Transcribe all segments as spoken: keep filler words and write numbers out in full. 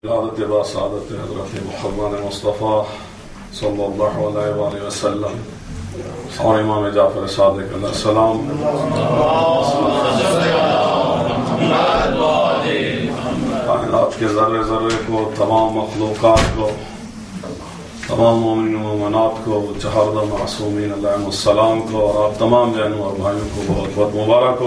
ولادت با سعادت حضرت محمد مصطفیٰ صلی اللہ علیہ وآلہ وسلم اور امام جعفر صادق علیہ السلام کائنات کے ذرے ذرے کو، تمام مخلوقات کو، تمام مومن و مومنات کو، چہاردہ معصومین علیہ السلام کو، اور آپ تمام بہنوں اور بھائیوں کو بہت بہت مبارک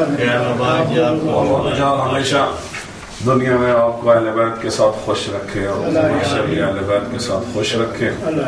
ہو، اور ہمیشہ دنیا میں آپ کو اہل بیت کے ساتھ خوش رکھے اور ہمیشہ بھی اہل بیت کے ساتھ خوش رکھے،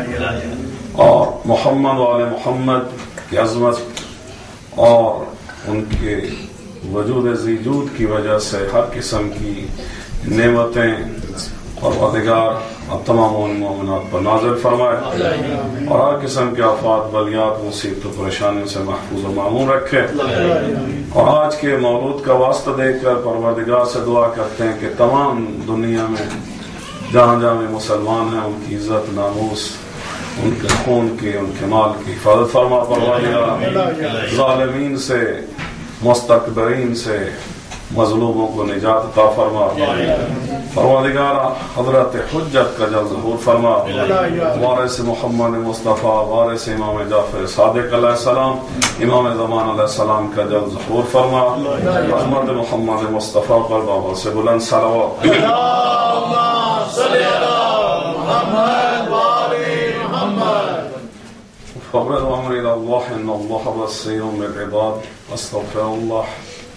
اور محمد و آل محمد کی عظمت اور ان کے وجود ذیجود کی وجہ سے ہر قسم کی نعمتیں اور پروردگار اب تمام مومنات پر نازل فرمائے، اور ہر قسم کے آفات، بلیات، مصیبت و پریشانیوں سے محفوظ و معمون رکھے۔ اور آج کے مولود کا واسطہ دے کر پروردگار سے دعا کرتے ہیں کہ تمام دنیا میں جہاں جہاں میں مسلمان ہیں ان کی عزت، ناموس، ان کے خون کی، ان کے مال کی حفاظت فرما پروردگار، ظالمین سے، مستکبرین سے، مظلوموں کو نجات عطا فرما پروردگار، حضرت حجت کا جلد ظہور فرما، وارث محمد مصطفیٰ، وارث امام جعفر صادق علیہ السلام، امام زمان علیہ السلام کا جلد ظہور فرما، رحمت محمد مصطفیٰ پر بابا سے بلند صلوات۔ اللہم صلی علی محمد و آل محمد۔ فبرد وامر الى اللہ ان اللہ بصیر بالعباد، استغفر اللہ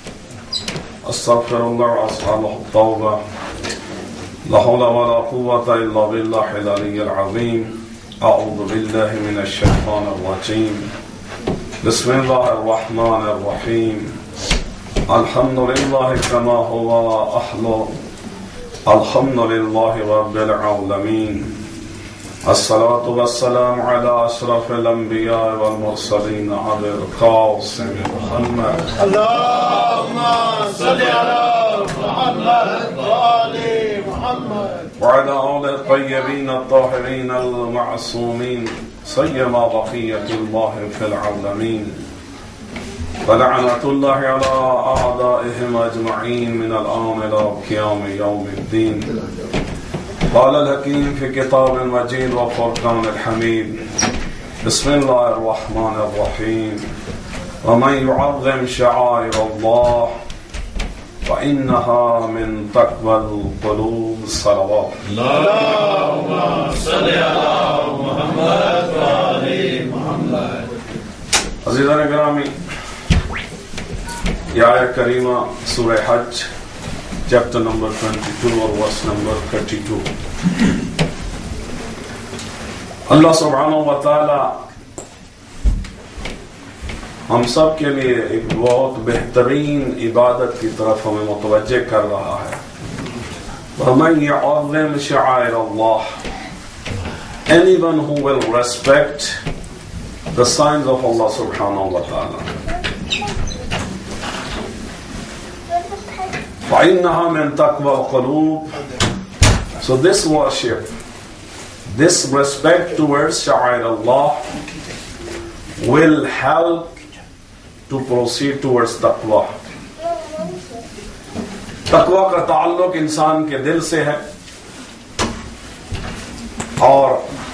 استغفر اللہ واسألہ التوبہ، لا حول ولا قوة الا باللہ العلی العظیم، اعوذ باللہ من الشیطان الرجیم، بسم اللہ الرحمن الرحیم، الحمد للہ کما هو اہل، الحمد للہ رب العالمین، الصلاة والسلام على اشرف الانبیاء والمرسلین ابی القاسم محمد اللہم صلی علی محمد و آل محمد وعلى آل الطيبين الطاهرين المعصومين سيما بقية الله في العالمين، ولعنة الله على أعدائهم أجمعين من الآن إلى قيام يوم الدين۔ قال الحكيم في كتاب المجيد وفرقان الحميد، بسم الله الرحمن الرحيم، ومن يعظم شعائر الله فإنها من تقوى القلوب، صلوات۔ اللہم صلی علی محمد و آل محمد۔ عزیزان گرامی، یہ آیت کریمہ سورہ حج چیپٹر نمبر بائیس اور ورس نمبر بتیس، اللہ سبحانہ و تعالی ہم سب کے لیے ایک بہت بہترین عبادت کی طرف ہمیں متوجہ کر رہا ہے۔ وَمَنْ يَعْظِمْ شَعَائِرَ اللَّهِ، anyone who will respect the signs of Allah subhanahu wa ta'ala، فَإِنَّهَا مِن تَقْوَى الْقُلُوبِ، so this worship, this respect towards sha'air Allah will help to proceed towards taqwa۔ تقوی کا تعلق انسان کے دل سے ہے، اور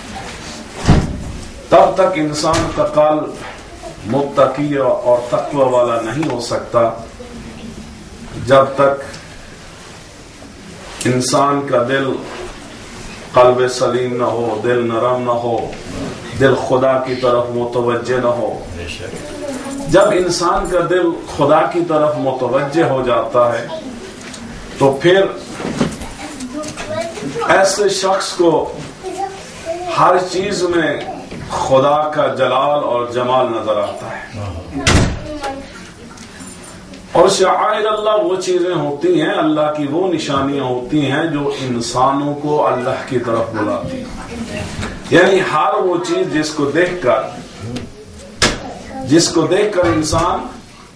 تب تک انسان کا قلب متقی اور تقوی والا نہیں ہو سکتا جب تک انسان کا دل قلب سلیم نہ ہو، دل نرم نہ ہو، دل خدا کی طرف متوجہ نہ ہو۔ جب انسان کا دل خدا کی طرف متوجہ ہو جاتا ہے تو پھر ایسے شخص کو ہر چیز میں خدا کا جلال اور جمال نظر آتا ہے۔ اور شعائر اللہ وہ چیزیں ہوتی ہیں، اللہ کی وہ نشانیاں ہوتی ہیں جو انسانوں کو اللہ کی طرف بلاتی ہیں، یعنی ہر وہ چیز جس کو دیکھ کر جس کو دیکھ کر انسان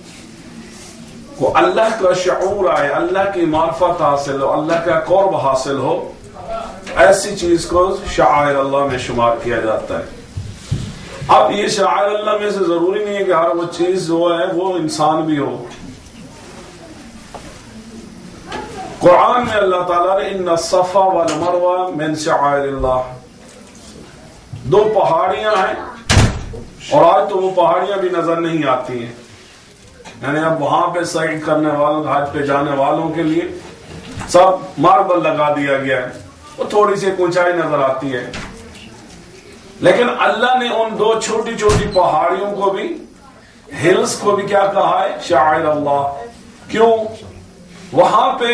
کو اللہ کا شعور آئے، اللہ کی معرفت حاصل ہو، اللہ کا قرب حاصل ہو، ایسی چیز کو شعائر اللہ میں شمار کیا جاتا ہے۔ اب یہ شعائر اللہ میں سے ضروری نہیں ہے کہ ہر وہ چیز جو ہے وہ انسان بھی ہو۔ قرآن میں اللہ تعالیٰ نے ان الصفا والمروہ من شعائر اللہ، دو پہاڑیاں ہیں اور آج تو وہ پہاڑیاں بھی نظر نہیں آتی ہیں، یعنی اب وہاں پہ سعی کرنے والوں حج پہ جانے والوں کے لیے سب ماربل لگا دیا گیا ہے، وہ تھوڑی سی اونچائی نظر آتی ہے، لیکن اللہ نے ان دو چھوٹی چھوٹی پہاڑیوں کو بھی، ہلز کو بھی کیا کہا ہے؟ شعائر اللہ۔ کیوں؟ وہاں پہ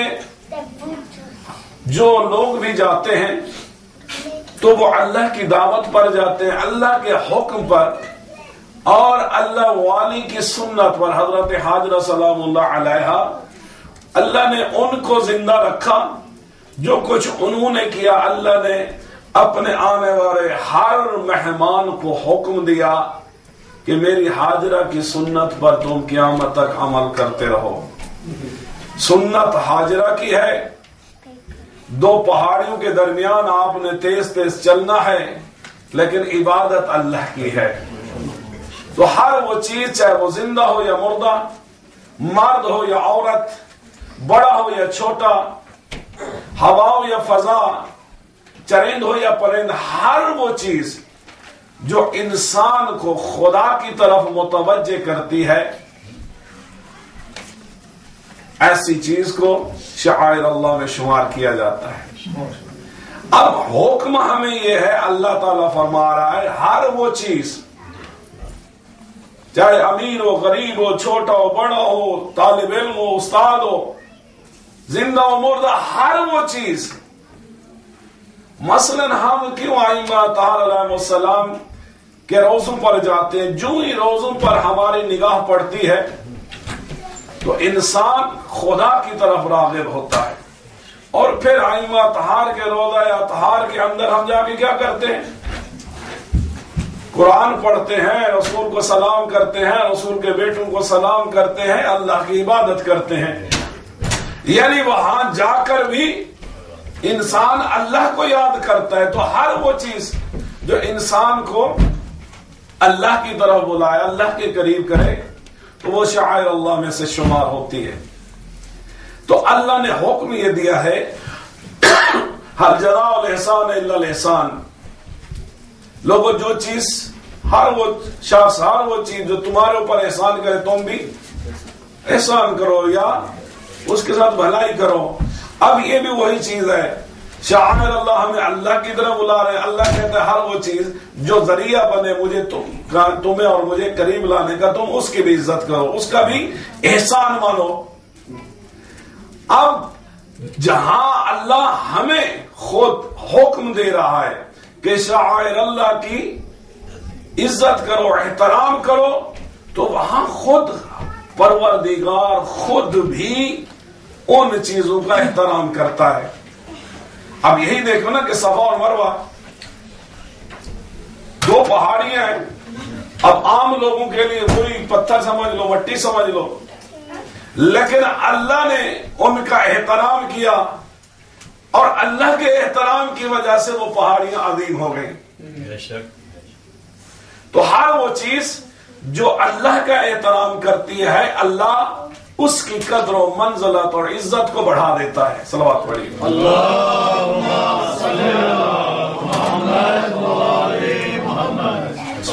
جو لوگ بھی جاتے ہیں تو وہ اللہ کی دعوت پر جاتے ہیں، اللہ کے حکم پر اور اللہ والی کی سنت پر۔ حضرت حاجرہ سلام اللہ علیہا، اللہ نے ان کو زندہ رکھا، جو کچھ انہوں نے کیا اللہ نے اپنے آنے والے ہر مہمان کو حکم دیا کہ میری حاجرہ کی سنت پر تم قیامت تک عمل کرتے رہو۔ سنت حاجرہ کی ہے، دو پہاڑیوں کے درمیان آپ نے تیز تیز چلنا ہے، لیکن عبادت اللہ کی ہے۔ تو ہر وہ چیز، چاہے وہ زندہ ہو یا مردہ، مرد ہو یا عورت، بڑا ہو یا چھوٹا، ہوا ہو یا فضا، چرند ہو یا پرند، ہر وہ چیز جو انسان کو خدا کی طرف متوجہ کرتی ہے، ایسی چیز کو شعائر اللہ میں شمار کیا جاتا ہے۔ اب حکم ہمیں یہ ہے، اللہ تعالیٰ فرما رہا ہے ہر وہ چیز، چاہے امیر ہو، غریب ہو، چھوٹا ہو، بڑا ہو، طالب علم ہو، استاد ہو، زندہ ہو، مردہ، ہر وہ چیز۔ مثلا ہم کیوں ائمہ اطہار علیہ السلام کے روزوں پر جاتے ہیں؟ جو ہی روزوں پر ہماری نگاہ پڑتی ہے تو انسان خدا کی طرف راغب ہوتا ہے، اور پھر ائمہ اطہار کے روضہ اطہار کے اندر ہم جا کے کیا کرتے ہیں؟ قرآن پڑھتے ہیں، رسول کو سلام کرتے ہیں، رسول کے بیٹوں کو سلام کرتے ہیں، اللہ کی عبادت کرتے ہیں۔ یعنی وہاں جا کر بھی انسان اللہ کو یاد کرتا ہے۔ تو ہر وہ چیز جو انسان کو اللہ کی طرف بلائے، اللہ کے قریب کرے، تو وہ شعائر اللہ میں سے شمار ہوتی ہے۔ تو اللہ نے حکم یہ دیا ہے، ہر جزاء الاحسان الا الاحسان۔ لوگوں جو چیز، ہر وہ شخص، ہر وہ چیز جو تمہارے اوپر احسان کرے تم بھی احسان کرو یا اس کے ساتھ بھلائی کرو۔ اب یہ بھی وہی چیز ہے، شعائر اللہ ہمیں اللہ کی طرف بلا رہے ہیں۔ اللہ کہتا ہے ہر وہ چیز جو ذریعہ بنے مجھے تمہیں اور مجھے قریب لانے کا، تم اس کی بھی عزت کرو، اس کا بھی احسان مانو۔ اب جہاں اللہ ہمیں خود حکم دے رہا ہے کہ شعائر اللہ کی عزت کرو، احترام کرو، تو وہاں خود پروردگار خود بھی ان چیزوں کا احترام کرتا ہے۔ اب یہی دیکھو نا کہ صفا اور مروہ دو پہاڑیاں ہیں، اب عام لوگوں کے لیے وہی پتھر سمجھ لو، مٹی سمجھ لو، لیکن اللہ نے ان کا احترام کیا، اور اللہ کے احترام کی وجہ سے وہ پہاڑیاں عظیم ہو گئیں۔ تو ہر وہ چیز جو اللہ کا احترام کرتی ہے، اللہ اس کی قدر و منزلت اور عزت کو بڑھا دیتا ہے۔ صلوات پڑھیے۔ اللہم صلی علی محمد و آل محمد۔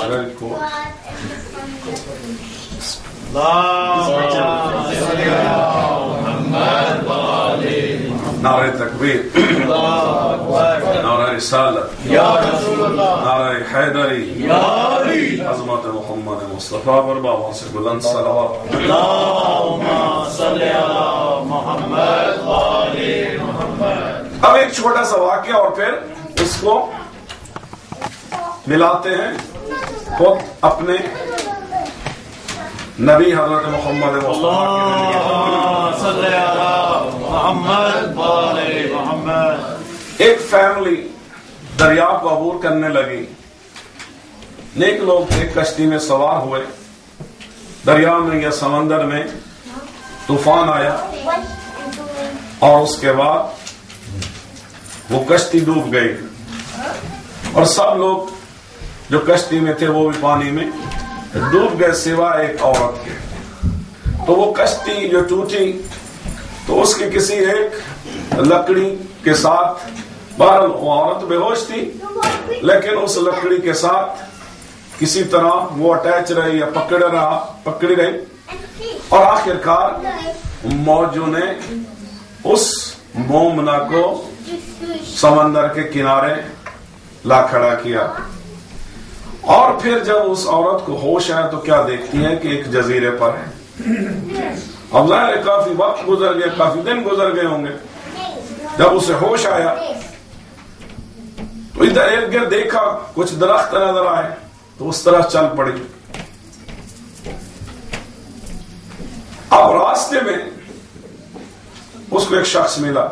نعرہ تکبیر، نعرہ رسالت، نعرہ حیدری، عظمت محمد مصطفیٰ پر بابا سے بلند صلوات۔ اللہم صلی علی محمد و آل محمد۔ اب ایک چھوٹا سا واقعہ اور پھر اس کو ملاتے ہیں خود اپنے نبی حضرت محمد مصطفیٰ کی اللہم صلی علی محمد و آل محمد۔ ایک فیملی دریا کو عبور کرنے لگی، نیک لوگ ایک کشتی میں سوار ہوئے، دریا میں یا سمندر میں طوفان آیا، اور اس کے بعد وہ کشتی ڈوب گئی، اور سب لوگ جو کشتی میں تھے وہ بھی پانی میں ڈوب گئے سوائے ایک عورت کے۔ تو وہ کشتی جو ٹوٹی تو اس کے کسی ایک لکڑی کے ساتھ، بہرحال وہ عورت بے ہوش تھی لیکن اس لکڑی کے ساتھ کسی طرح وہ اٹیچ رہی یا پکڑ رہا پکڑی رہی، اور آخر کار موجوں نے اس مومنا کو سمندر کے کنارے لا کھڑا کیا، اور پھر جب اس عورت کو ہوش آیا تو کیا دیکھتی ہے کہ ایک جزیرے پر ہے۔ اب ظاہر ہے کافی وقت گزر گیا، کافی دن گزر گئے ہوں گے، جب اسے ہوش آیا تو ادھر ارد گرد دیکھا کچھ درخت نظر آئے تو اس طرح چل پڑی۔ اب راستے میں اس کو ایک شخص ملا،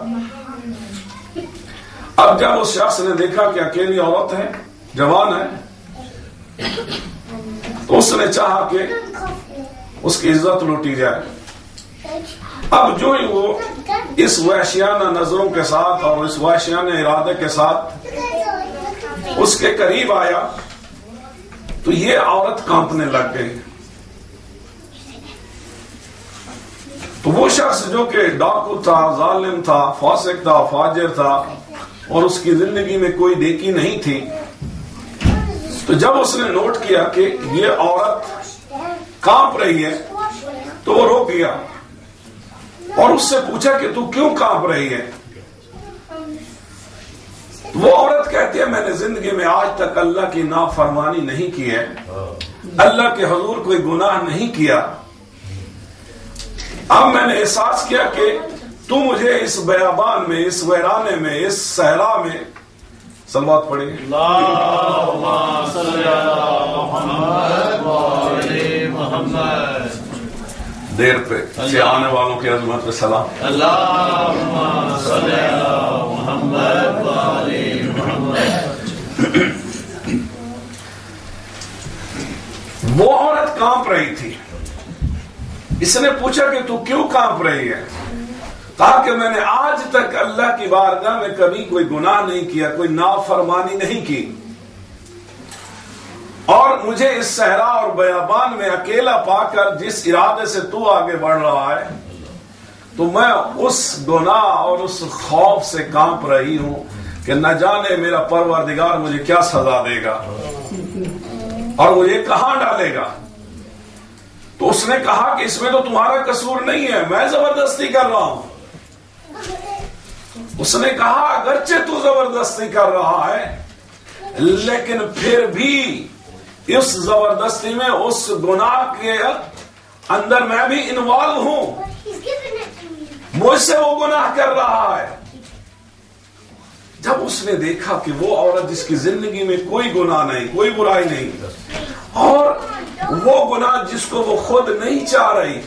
اب جب اس شخص نے دیکھا کہ اکیلی عورت ہے، جوان ہے، تو اس نے چاہا کہ اس کی عزت لوٹی جائے۔ اب جو ہی وہ اس وحشیانہ نظروں کے ساتھ اور اس وحشیانہ ارادے کے ساتھ اس کے قریب آیا تو یہ عورت کانپنے لگ گئی۔ تو وہ شخص جو کہ ڈاکو تھا، ظالم تھا، فاسق تھا، فاجر تھا، اور اس کی زندگی میں کوئی نیکی نہیں تھی، تو جب اس نے نوٹ کیا کہ یہ عورت کانپ رہی ہے تو وہ روک گیا اور اس سے پوچھا کہ تو کیوں کانپ رہی ہے؟ وہ عورت کہتی ہے میں نے زندگی میں آج تک اللہ کی نافرمانی نہیں کی ہے، اللہ کے حضور کوئی گناہ نہیں کیا، اب میں نے احساس کیا کہ تو مجھے اس بیابان میں، اس ویرانے میں، اس صحرا میں، صلوات پڑھیں اللہم صلی علی محمد وعلی محمد، دیر پہ سے آنے والوں کی عظمت پہ سلام، اللہم صلی علی محمد وعلی محمد۔ وہ عورت کانپ رہی تھی، اس نے پوچھا کہ تو کیوں کانپ رہی ہے؟ کہا کہ میں نے آج تک اللہ کی بارگاہ میں کبھی کوئی گناہ نہیں کیا، کوئی نافرمانی نہیں کی، اور مجھے اس صحرا اور بیابان میں اکیلا پا کر جس ارادے سے تو آگے بڑھ رہا ہے تو میں اس گناہ اور اس خوف سے کانپ رہی ہوں کہ نہ جانے میرا پروردگار مجھے کیا سزا دے گا اور مجھے کہاں ڈالے گا۔ تو اس نے کہا کہ اس میں تو تمہارا قصور نہیں ہے، میں زبردستی کر رہا ہوں۔ اس نے کہا اگرچہ تو زبردستی کر رہا ہے لیکن پھر بھی اس زبردستی میں اس گناہ کے اندر میں بھی انوالو ہوں، مجھ سے وہ گناہ کر رہا ہے۔ جب اس نے دیکھا کہ وہ عورت جس کی زندگی میں کوئی گناہ نہیں، کوئی برائی نہیں، اور وہ گناہ جس کو وہ خود نہیں چاہ رہی،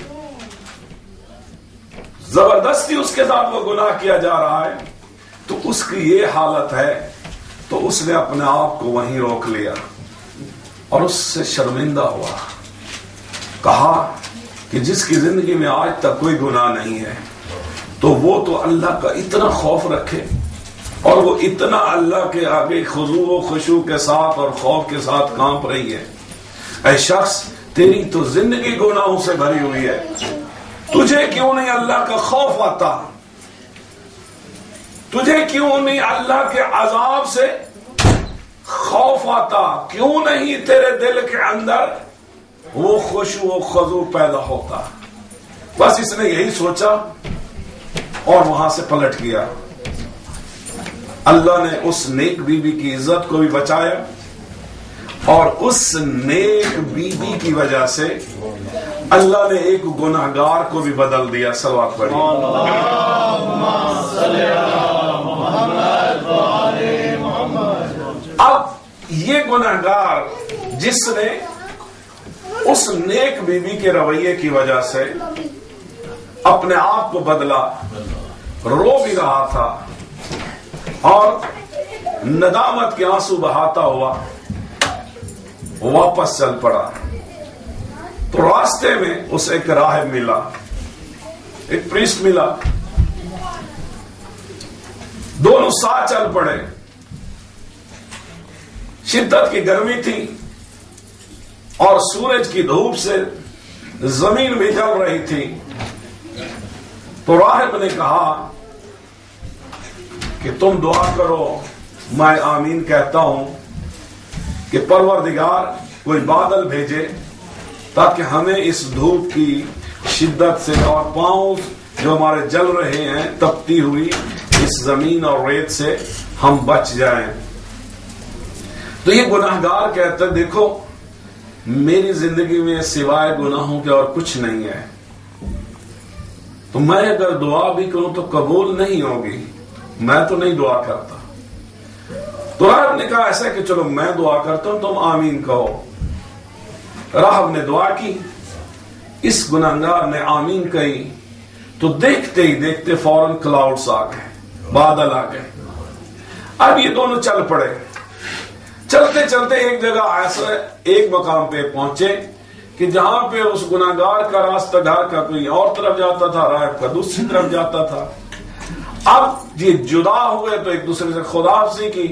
زبردستی اس کے ساتھ وہ گناہ کیا جا رہا ہے، تو اس کی یہ حالت ہے، تو اس نے اپنے آپ کو وہیں روک لیا اور اس سے شرمندہ ہوا، کہا کہ جس کی زندگی میں آج تک کوئی گناہ نہیں ہے تو وہ تو اللہ کا اتنا خوف رکھے اور وہ اتنا اللہ کے آگے خضوع و خشوع کے ساتھ اور خوف کے ساتھ کانپ رہی ہے۔ اے شخص، تیری تو زندگی گناہوں سے بھری ہوئی ہے، تجھے کیوں نہیں اللہ کا خوف آتا؟ تجھے کیوں نہیں اللہ کے عذاب سے خوف آتا؟ کیوں نہیں تیرے دل کے اندر وہ خشوع و خضوع پیدا ہوتا؟ بس اس نے یہی سوچا اور وہاں سے پلٹ گیا۔ اللہ نے اس نیک بی بی کی عزت کو بھی بچایا اور اس نیک بی بی کی وجہ سے اللہ نے ایک گناہگار کو بھی بدل دیا۔ صلوات پڑھیں اللہم صلی علی محمد وعلی محمد۔ اب یہ گناہگار جس نے اس نیک بی بی کے رویے کی وجہ سے اپنے آپ کو بدلا، رو بھی رہا تھا اور ندامت کے آنسو بہاتا ہوا واپس چل پڑا، تو راستے میں اسے ایک راہب ملا، ایک پریسٹ ملا، دونوں ساتھ چل پڑے۔ شدت کی گرمی تھی اور سورج کی دھوپ سے زمین بھی جل رہی تھی، تو راہب نے کہا کہ تم دعا کرو، میں آمین کہتا ہوں کہ پروردگار کوئی بادل بھیجے تاکہ ہمیں اس دھوپ کی شدت سے اور پاؤں جو ہمارے جل رہے ہیں تپتی ہوئی اس زمین اور ریت سے ہم بچ جائیں۔ تو یہ گناہگار کہتا ہے دیکھو میری زندگی میں سوائے گناہوں کے اور کچھ نہیں ہے، تو میں اگر دعا بھی کروں تو قبول نہیں ہوگی، میں تو نہیں دعا کرتا۔ تو راہب نے کہا ایسا کہ چلو میں دعا کرتا ہوں تم آمین کہو۔ راہب نے دعا کی، اس گناہگار نے آمین کہی تو دیکھتے ہی دیکھتے فوراً کلاؤڈز آ گئے، بادل آ گئے۔ اب یہ دونوں چل پڑے، چلتے چلتے ایک جگہ ایسا ایک مقام پہ پہنچے کہ جہاں پہ اس گناہگار کا راستہ گھر کا کوئی اور طرف جاتا تھا، راہب کا دوسری طرف جاتا تھا۔ اب یہ جدا ہوئے تو ایک دوسرے سے خداحافظی کی۔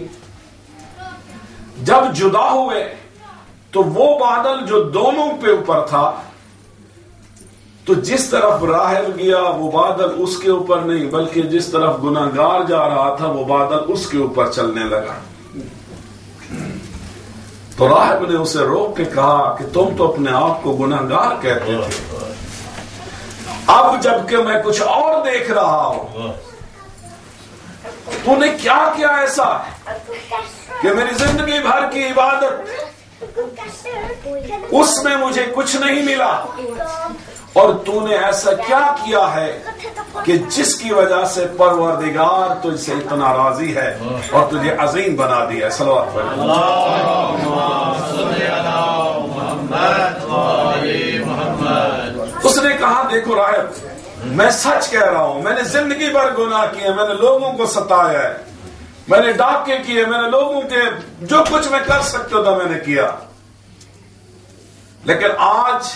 جب جدا ہوئے تو وہ بادل جو دونوں پہ اوپر تھا، تو جس طرف راہب گیا وہ بادل اس کے اوپر نہیں بلکہ جس طرف گناہگار جا رہا تھا وہ بادل اس کے اوپر چلنے لگا۔ تو راہب نے اسے روک کے کہا کہ تم تو اپنے آپ کو گناہگار کہتے تھے، اب جبکہ میں کچھ اور دیکھ رہا ہوں، تو نے کیا کیا ایسا کہ میری زندگی بھر کی عبادت اس میں مجھے کچھ نہیں ملا، اور تو نے ایسا کیا کیا ہے کہ جس کی وجہ سے پروردگار تجھ سے اتنا راضی ہے اور تجھے عظیم بنا دیا ہے۔ صلوات پڑھیں۔ اس نے کہا دیکھو راہب میں سچ کہہ رہا ہوں، میں نے زندگی بھر گناہ کیے، میں نے لوگوں کو ستایا ہے، میں نے ڈاکے کیے، میں نے لوگوں کے جو کچھ میں کر سکتا تھا میں نے کیا، لیکن آج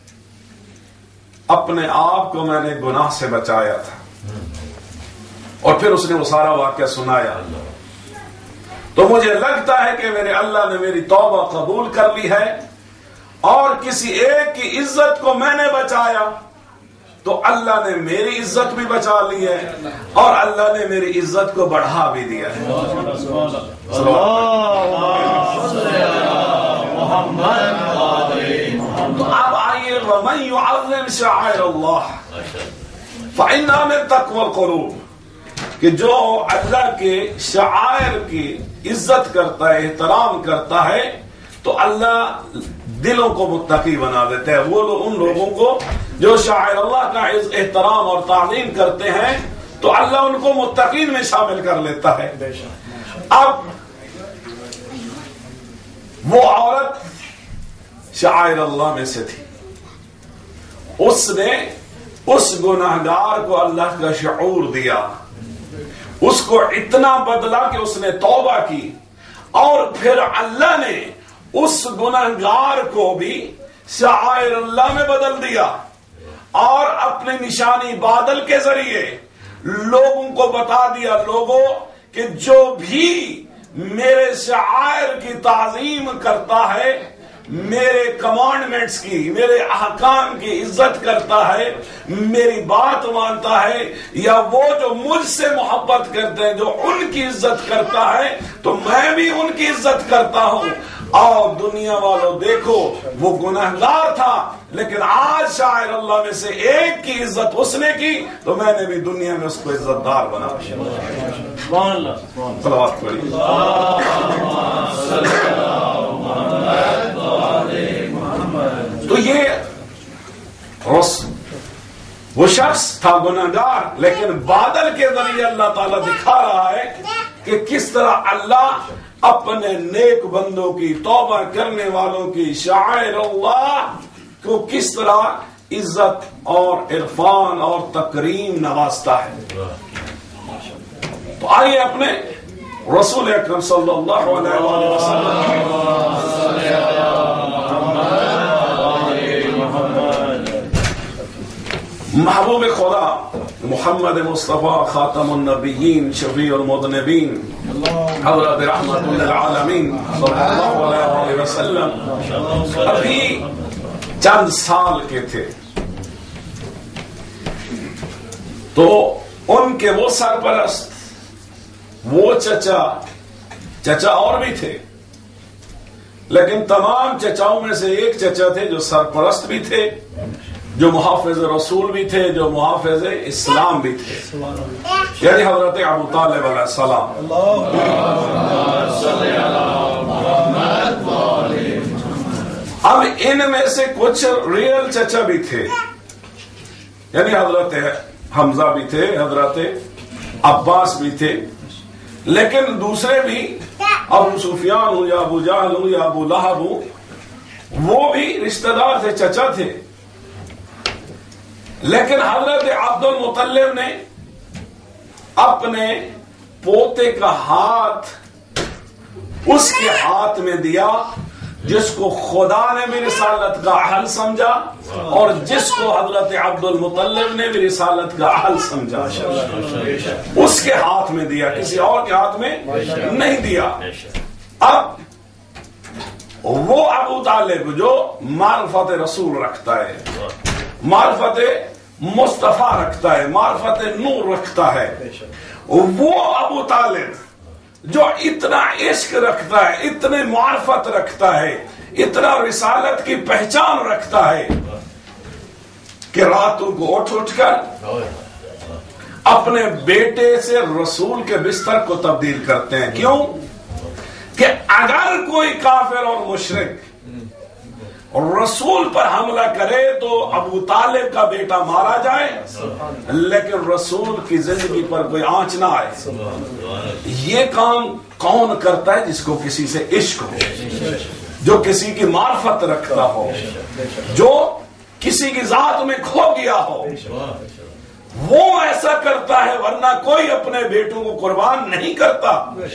اپنے آپ کو میں نے گناہ سے بچایا تھا۔ اور پھر اس نے وہ سارا واقعہ سنایا۔ تو مجھے لگتا ہے کہ میرے اللہ نے میری توبہ قبول کر لی ہے، اور کسی ایک کی عزت کو میں نے بچایا تو اللہ نے میری عزت بھی بچا لی ہے، اور اللہ نے میری عزت کو بڑھا بھی دیا ہے۔ تو اب آئیے وَمَن يُعَظِّمْ شَعَائِرَ اللَّهِ فَإِنَّهَا مِن تَقْوَى الْقُلُوبِ، کہ جو اللہ کے شعائر کی عزت کرتا ہے، احترام کرتا ہے، تو اللہ دلوں کو متقی بنا دیتے ہیں۔ وہ لوگ ان لوگوں کو جو شاعر اللہ کا احترام اور تعظیم کرتے ہیں تو اللہ ان کو متقین میں شامل کر لیتا ہے۔ اب وہ عورت شاعر اللہ میں سے تھی، اس نے اس گناہگار کو اللہ کا شعور دیا، اس کو اتنا بدلا کہ اس نے توبہ کی، اور پھر اللہ نے اس گناہگار کو بھی شعائر اللہ میں بدل دیا، اور اپنے نشانی بادل کے ذریعے لوگوں کو بتا دیا، لوگوں کہ جو بھی میرے شعائر کی تعظیم کرتا ہے، میرے کمانڈمنٹس کی، میرے احکام کی عزت کرتا ہے، میری بات مانتا ہے، یا وہ جو مجھ سے محبت کرتے ہیں جو ان کی عزت کرتا ہے، تو میں بھی ان کی عزت کرتا ہوں۔ اور دنیا والوں دیکھو وہ گناہگار تھا، لیکن آج شاعر اللہ میں سے ایک کی عزت اس نے کی تو میں نے بھی دنیا میں اس کو عزت دار بنا دیا۔ صلوات پڑھیے۔ تو یہ رسم وہ شخص تھا گناہگار، لیکن بادل کے ذریعے اللہ تعالیٰ دکھا رہا ہے کہ کس طرح اللہ اپنے نیک بندوں کی، توبہ کرنے والوں کی شعائر اللہ کو کس طرح عزت اور عرفان اور تکریم نوازتا ہے۔ تو آئیے اپنے رسول اکرم صلی اللہ علیہ وسلم محبوب خدا محمد مصطفیٰ خاتم النبیین شفیع المذنبین حضرت رحمت للعالمین صلی اللہ علیہ وسلم ابھی چند سال کے تھے، تو ان کے وہ سرپرست وہ چچا چچا اور بھی تھے، لیکن تمام چچاؤں میں سے ایک چچا تھے جو سرپرست بھی تھے، جو محافظ رسول بھی تھے، جو محافظ اسلام بھی تھے، یعنی حضرت ابو طالب علیہ السلام۔ اب ان میں سے کچھ ریئل چچا بھی تھے، یعنی حضرت حمزہ بھی تھے، حضرت عباس بھی تھے، لیکن دوسرے بھی ابو سفیان ہوں یا ابو جہل ہوں یا ابو لہب ہوں، وہ بھی رشتہ دار تھے، چچا تھے۔ لیکن حضرت عبد المطلب نے اپنے پوتے کا ہاتھ اس کے ہاتھ میں دیا جس کو خدا نے بھی رسالت کا اہل سمجھا اور جس کو حضرت عبد المطلب نے بھی رسالت کا اہل سمجھا، اس کے ہاتھ میں دیا، کسی اور کے ہاتھ میں نہیں دیا۔ اب وہ ابو طالب جو معرفت رسول رکھتا ہے، معرفت مصطفیٰ رکھتا ہے، معرفت نور رکھتا ہے، وہ ابو طالب جو اتنا عشق رکھتا ہے، اتنے معرفت رکھتا ہے، اتنا رسالت کی پہچان رکھتا ہے کہ راتوں کو اٹھ اٹھ کر اپنے بیٹے سے رسول کے بستر کو تبدیل کرتے ہیں۔ کیوں؟ کہ اگر کوئی کافر اور مشرک رسول پر حملہ کرے تو ابو طالب کا بیٹا مارا جائے، لیکن رسول کی زندگی پر کوئی آنچ نہ آئے۔ یہ کام کون کرتا ہے؟ جس کو کسی سے عشق ہو، جو کسی کی معرفت رکھتا ہو، جو کسی کی ذات میں کھو گیا ہو، وہ ایسا کرتا ہے، ورنہ کوئی اپنے بیٹوں کو قربان نہیں کرتا۔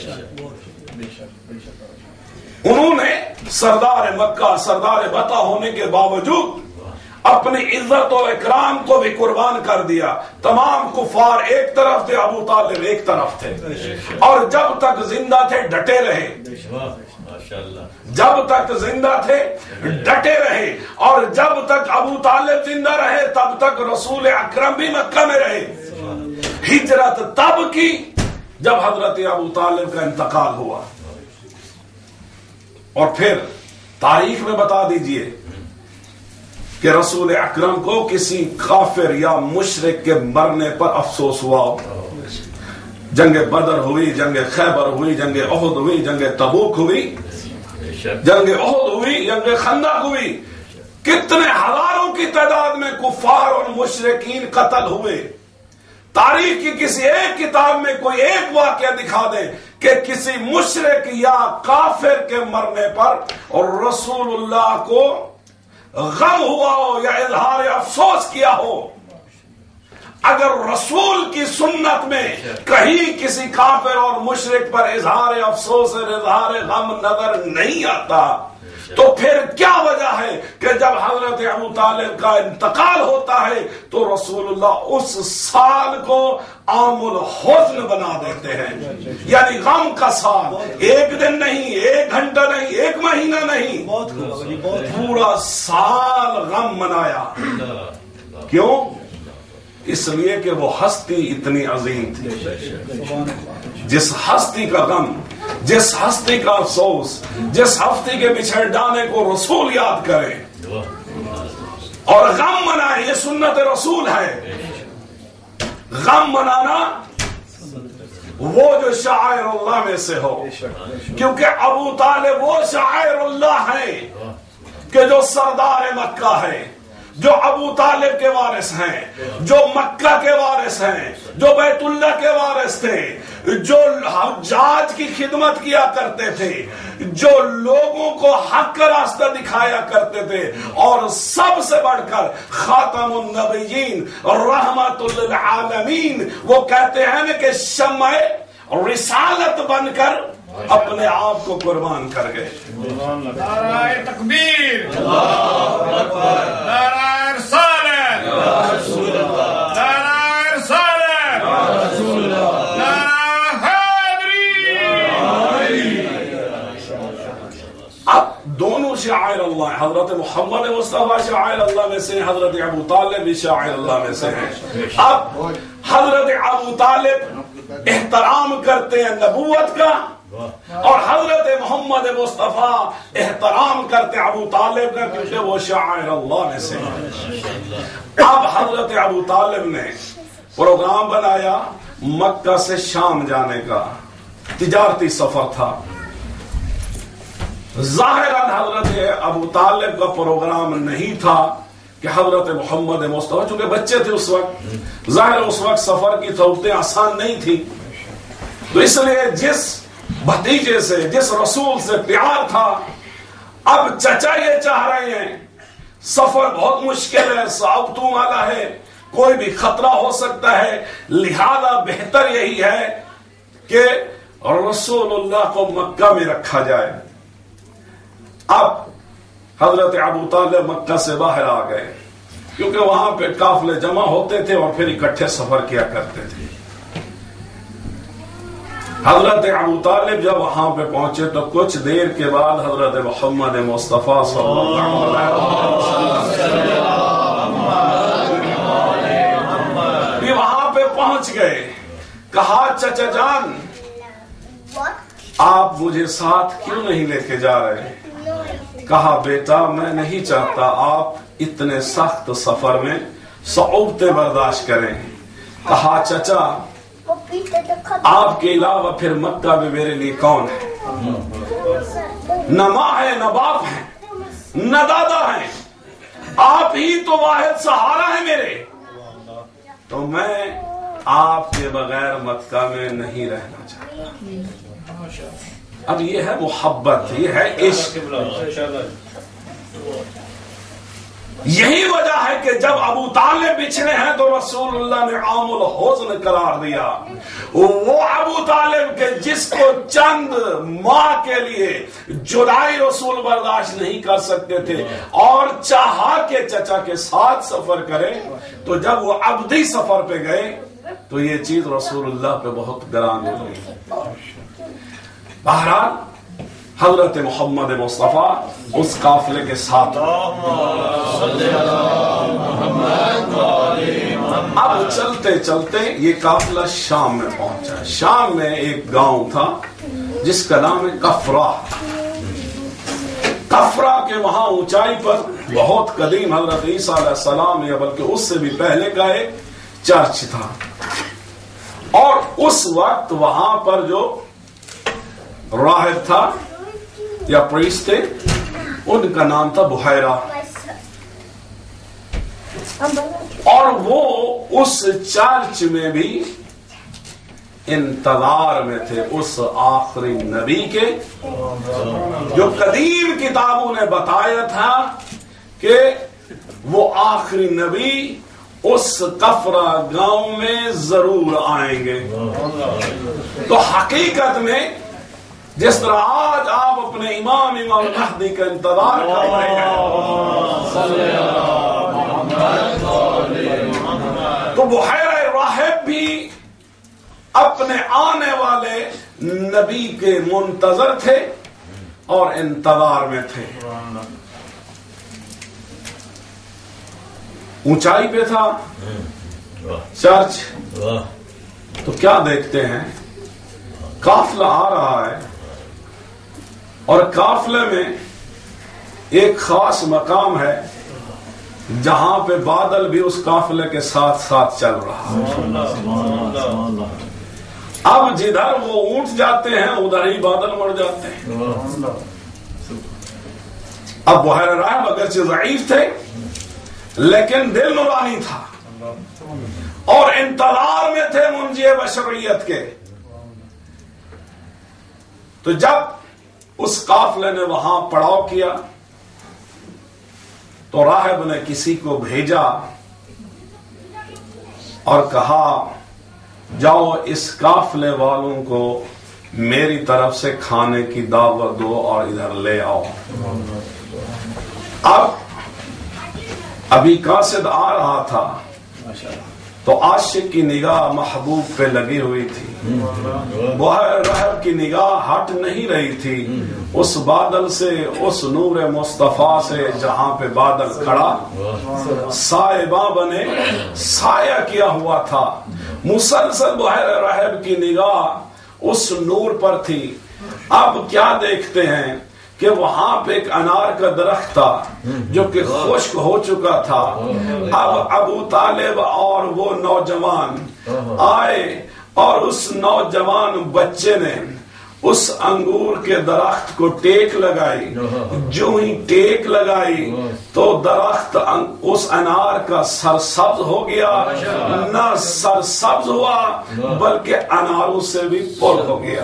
انہوں نے سردار مکہ، سردار بطا ہونے کے باوجود اپنی عزت و اکرام کو بھی قربان کر دیا۔ تمام کفار ایک طرف تھے، ابو طالب ایک طرف تھے، اور جب تک زندہ تھے ڈٹے رہے، جب تک زندہ تھے ڈٹے رہے، اور جب تک ابو طالب زندہ رہے تب تک رسول اکرم بھی مکہ میں رہے۔ ہجرت تب کی جب حضرت ابو طالب کا انتقال ہوا، اور پھر تاریخ میں بتا دیجئے کہ رسول اکرم کو کسی کافر یا مشرک کے مرنے پر افسوس ہوا۔ جنگ بدر ہوئی، جنگ خیبر ہوئی، جنگ احد ہوئی، جنگ تبوک ہوئی، جنگ احد ہوئی، جنگ خندق ہوئی، کتنے ہزاروں کی تعداد میں کفار اور مشرکین قتل ہوئے۔ تاریخ کی کسی ایک کتاب میں کوئی ایک واقعہ دکھا دیں کہ کسی مشرک یا کافر کے مرنے پر اور رسول اللہ کو غم ہوا ہو یا اظہار افسوس کیا ہو۔ اگر رسول کی سنت میں کہیں کسی کافر اور مشرک پر اظہار افسوس اور اظہار غم نظر نہیں آتا، تو پھر کیا وجہ ہے کہ جب حضرت ابو طالب کا انتقال ہوتا ہے تو رسول اللہ اس سال کو عام الحزن بنا دیتے ہیں، یعنی غم کا سال، ایک دن نہیں، ایک گھنٹہ نہیں، ایک مہینہ نہیں، پورا سال غم منایا۔ کیوں؟ اس لیے کہ وہ ہستی اتنی عظیم تھی۔ جس ہستی کا غم، جس ہستی کا افسوس، جس ہستی کے بچھڑ جانے کو رسول یاد کرے اور غم منائے، یہ سنت رسول ہے۔ غم منانا وہ جو شاعر اللہ میں سے ہو، کیونکہ ابو طالب وہ شاعر اللہ ہے کہ جو سردار مکہ ہے، جو ابو طالب کے وارث ہیں، جو مکہ کے وارث ہیں، جو بیت اللہ کے وارث تھے، جو حجاج کی خدمت کیا کرتے تھے، جو لوگوں کو حق کا راستہ دکھایا کرتے تھے، اور سب سے بڑھ کر خاتم النبیین رحمت للعالمین، وہ کہتے ہیں نا کہ شمع رسالت بن کر اپنے آپ کو قربان کر گئے۔ نعرہ تکبیر، نعرہ رسالت، نعرہ رسالت، نعرہ حیدری۔ اب دونوں شاعر اللہ، حضرت محمد مصطفیٰ شاعر اللہ میں سے، حضرت ابو طالب بھی شاعر اللہ میں سے ہیں۔ اب حضرت ابو طالب احترام کرتے ہیں نبوت کا، اور حضرت محمد مصطفیٰ احترام کرتے ابو طالب کا، کیونکہ وہ شاعر اللہ میں سے۔ اب حضرت ابو طالب نے پروگرام بنایا مکہ سے شام جانے کا، تجارتی سفر تھا۔ ظاہراً حضرت ابو طالب کا پروگرام نہیں تھا کہ حضرت محمد مصطفیٰ، چونکہ بچے تھے اس وقت، ظاہر اس وقت سفر کی صورتیں آسان نہیں تھی، تو اس لیے جس بھتیجے سے، جس رسول سے پیار تھا، اب چچا یہ چاہ رہے ہیں سفر بہت مشکل ہے، صعوبتوں والا ہے، کوئی بھی خطرہ ہو سکتا ہے، لہذا بہتر یہی ہے کہ رسول اللہ کو مکہ میں رکھا جائے۔ اب حضرت ابو طالب مکہ سے باہر آ گئے، کیونکہ وہاں پہ قافلے جمع ہوتے تھے اور پھر اکٹھے سفر کیا کرتے تھے۔ حضرت ابو طالب جب وہاں پہ پہنچے تو کچھ دیر کے بعد حضرت محمد مصطفیٰ صلی اللہ علیہ وسلم بھی وہاں پہ پہنچ گئے۔ کہا چچا جان آپ مجھے ساتھ کیوں نہیں لے کے جا رہے؟ کہا بیٹا میں نہیں چاہتا آپ اتنے سخت سفر میں صعوبتیں برداشت کریں۔ کہا چچا آپ کے علاوہ پھر مکہ میں میرے لیے کون ہے؟ نہ ماں ہے، نہ باپ ہے، نہ دادا ہے، آپ ہی تو واحد سہارا ہے میرے، تو میں آپ کے بغیر مکہ میں نہیں رہنا چاہتا۔ اب یہ ہے محبت، یہ ہے عشق۔ یہی وجہ ہے کہ جب ابو طالب بچھڑے ہیں تو رسول اللہ نے عام الحزن قرار دیا۔ وہ ابو طالب کے جس کو چند ماہ کے لیے جدائی رسول برداشت نہیں کر سکتے تھے اور چاہا کہ چچا کے ساتھ سفر کرے، تو جب وہ ابدی سفر پہ گئے تو یہ چیز رسول اللہ پہ بہت گران ہو گئی۔ بہرحال حضرت محمد مصطفیٰ اس قافلے کے ساتھ، اب چلتے چلتے یہ قافلہ شام میں پہنچا۔ شام میں ایک گاؤں تھا جس کا نام ہے کفرا۔ کفرا کے وہاں اونچائی پر بہت قدیم حضرت عیسیٰ علیہ السلام یا بلکہ اس سے بھی پہلے کا ایک چرچ تھا، اور اس وقت وہاں پر جو راہب تھا یا پریسٹ تھے ان کا نام تھا بحیرہ، اور وہ اس چرچ میں بھی انتظار میں تھے اس آخری نبی کے، جو قدیم کتابوں نے بتایا تھا کہ وہ آخری نبی اس کفرا گاؤں میں ضرور آئیں گے۔ تو حقیقت میں جس طرح آج آپ اپنے امام امام مہدی کا انتظار کر رہے ہیں، تو بحیرہ راہب بھی اپنے آنے والے نبی کے منتظر تھے اور انتظار میں تھے۔ اونچائی پہ تھا چرچ، تو کیا دیکھتے ہیں قافلہ آ رہا ہے، اور قافلے میں ایک خاص مقام ہے جہاں پہ بادل بھی اس قافلے کے ساتھ ساتھ چل رہا ہے۔ اب جدھر وہ اونٹ جاتے ہیں ادھر ہی بادل مڑ جاتے ہیں۔ اب بحیرہ راہب اگرچہ ضعیف تھے لیکن دل نورانی تھا اور انتظار میں تھے منجی بشریت کے۔ تو جب اس قافلے نے وہاں پڑاؤ کیا تو راہب نے کسی کو بھیجا اور کہا جاؤ اس قافلے والوں کو میری طرف سے کھانے کی دعوت دو اور ادھر لے آؤ۔ اب ابھی قاصد آ رہا تھا تو عاشق کی نگاہ محبوب پہ لگی ہوئی تھی، بحیرہ راہب کی نگاہ ہٹ نہیں رہی تھی اس بادل سے، اس نور مصطفیٰ سے جہاں پہ بادل کھڑا سائبہ بنے سایہ کیا ہوا تھا، مسلسل بحیرہ رحب کی نگاہ اس نور پر تھی. اب کیا دیکھتے ہیں کہ وہاں پہ ایک انار کا درخت تھا جو کہ خشک ہو چکا تھا. اب ابو طالب اور وہ نوجوان آئے اور اس نوجوان بچے نے اس انگور کے درخت کو ٹیک لگائی. جو ہی ٹیک لگائی تو درخت اس انار کا سرسبز ہو گیا. نہ سرسبز ہوا بلکہ اناروں سے بھی پر ہو گیا.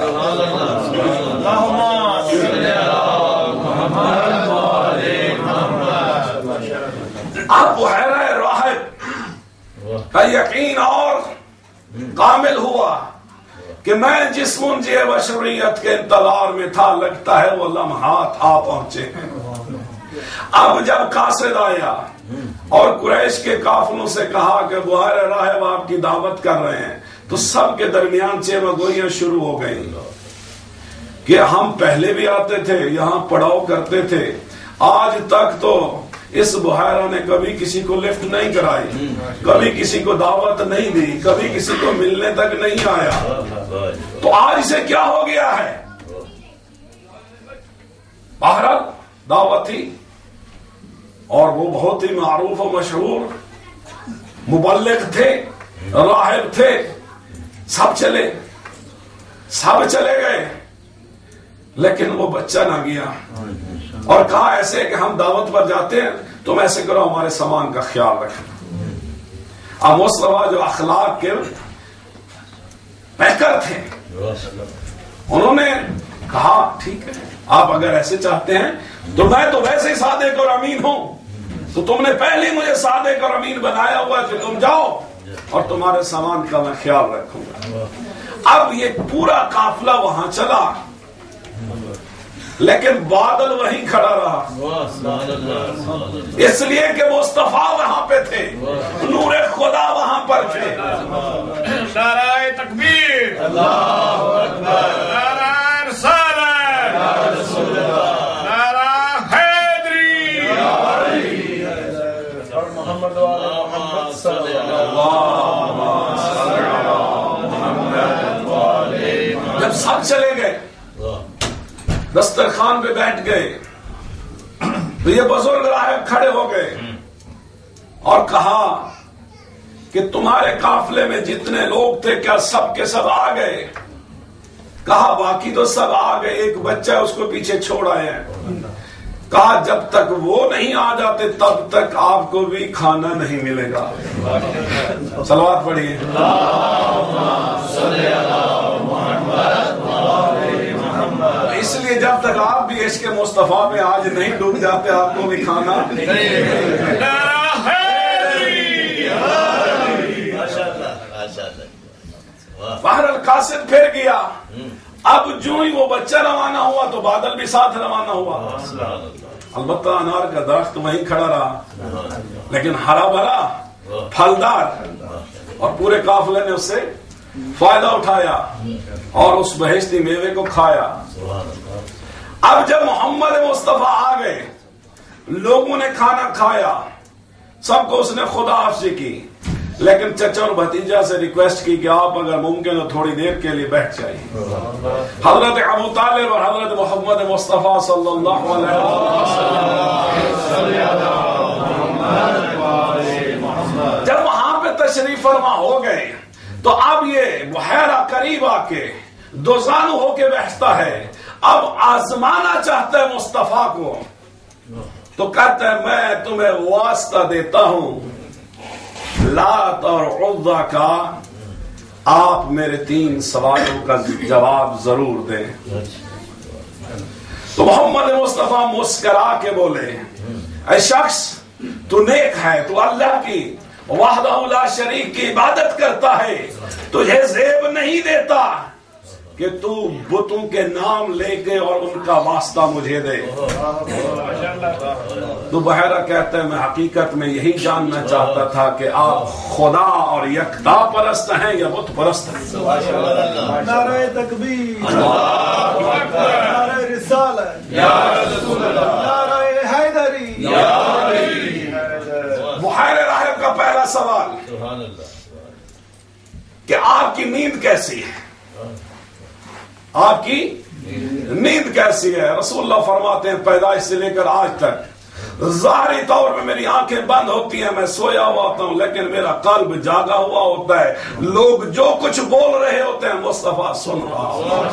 اب بحیرہ راہب کا یقین اور کامل ہوا کہ میں جس منجی بشریت کے انتظار میں تھا لگتا ہے وہ لمحات آ پہنچے ہیں. اب جب قاصد آیا اور قریش کے قافلوں سے کہا کہ بحیرہ راہب آپ کی دعوت کر رہے ہیں تو سب کے درمیان چیمہ گوئیاں شروع ہو گئیں کہ ہم پہلے بھی آتے تھے یہاں پڑاؤ کرتے تھے. آج تک تو اس بحیرہ نے کبھی کسی کو لفٹ نہیں کرائی, کبھی کسی کو دعوت نہیں دی, کبھی کسی کو ملنے تک نہیں آیا, تو آج اسے کیا ہو گیا ہے؟ بہرحال دعوت تھی اور وہ بہت ہی معروف و مشہور مبلغ تھے, راہب تھے. سب چلے سب چلے گئے لیکن وہ بچہ نہ گیا اور کہا ایسے کہ ہم دعوت پر جاتے ہیں تم ایسے کرو ہمارے سامان کا خیال رکھنا. اب مصطفیٰ جو اخلاق کے پیکر تھے انہوں نے کہا ٹھیک ہے آپ اگر ایسے چاہتے ہیں تو میں تو ویسے ہی صادق اور امین ہوں, تو تم نے پہلے مجھے صادق اور امین بنایا ہوا ہے کہ تم جاؤ اور تمہارے سامان کا میں خیال رکھوں گا. اب یہ پورا قافلہ وہاں چلا لیکن بادل وہیں کھڑا رہا اس لیے کہ مصطفیٰ وہاں پہ تھے, نور خدا وہاں پر تھے. نعرہ تکبیر, اللہ اکبر, نعرہ رسالت, نعرہ حیدری, اور محمد محمد صلی اللہ علیہ وسلم. جب سب چلے گئے دسترخوان پہ بیٹھ گئے تو یہ بزرگ راہب کھڑے ہو گئے اور کہا کہ تمہارے قافلے میں جتنے لوگ تھے کیا سب کے سب آ گئے؟ کہا باقی تو سب آ گئے, ایک بچہ اس کو پیچھے چھوڑ آئے ہیں. کہا جب تک وہ نہیں آ جاتے تب تک آپ کو بھی کھانا نہیں ملے گا. صلوات پڑھیے. اس لیے جب تک آپ بھی عشق مصطفیٰ میں آج نہیں ڈوب جاتے آپ کو بھی کھانا بہرحال قاصد پھر گیا. اب جو ہی وہ بچہ روانہ ہوا تو بادل بھی ساتھ روانہ ہوا. البتہ انار کا درخت وہیں کھڑا رہا لیکن ہرا بھرا پھلدار, اور پورے قافلے نے اس سے فائدہ اٹھایا اور اس بہشتی میوے کو کھایا. اب جب محمد مصطفیٰ آ گئے لوگوں نے کھانا کھایا, سب کو اس نے خدا حافظی کی, لیکن چچا اور بھتیجا سے ریکویسٹ کی کہ آپ اگر ممکن ہو تھوڑی دیر کے لیے بیٹھ جائیے. حضرت ابو طالب اور حضرت محمد مصطفیٰ صلی اللہ علیہ وسلم جب وہاں پہ تشریف فرما ہو گئے تو اب یہ بحیرہ قریب آ کے دو زانو ہو کے بیٹھتا ہے. اب آزمانا چاہتا ہے مصطفیٰ کو تو کہتا ہے میں تمہیں واسطہ دیتا ہوں لات اور عزا کا, آپ میرے تین سوالوں کا جواب ضرور دیں. تو محمد مصطفیٰ مسکرا کے بولے اے شخص تو نیک ہے, تو اللہ کی وحدہ لا شریک کی عبادت کرتا ہے, تجھے زیب نہیں دیتا کہ تو بتوں کے نام لے کے اور ان کا واسطہ مجھے دے. تو بحیرہ کہتا ہے میں حقیقت میں یہی جاننا چاہتا تھا کہ آپ خدا اور یکتا پرست ہیں یا بت پرست ہیں. نعرہ تکبیر, نعرہ رسالت, نعرہ حیدری. بحیرہ راہب کا پہلا سوال کہ آپ کی نیند کیسی ہے؟ آپ کی نیند کیسی ہے؟ رسول اللہ فرماتے ہیں پیدائش سے لے کر آج تک ظاہری طور پہ میری آنکھیں بند ہوتی ہیں، میں سویا ہوا ہوتا ہوں، لیکن میرا قلب جاگا ہوا ہوتا ہے، لوگ جو کچھ بول رہے ہوتے ہیں مصطفیٰ سن رہا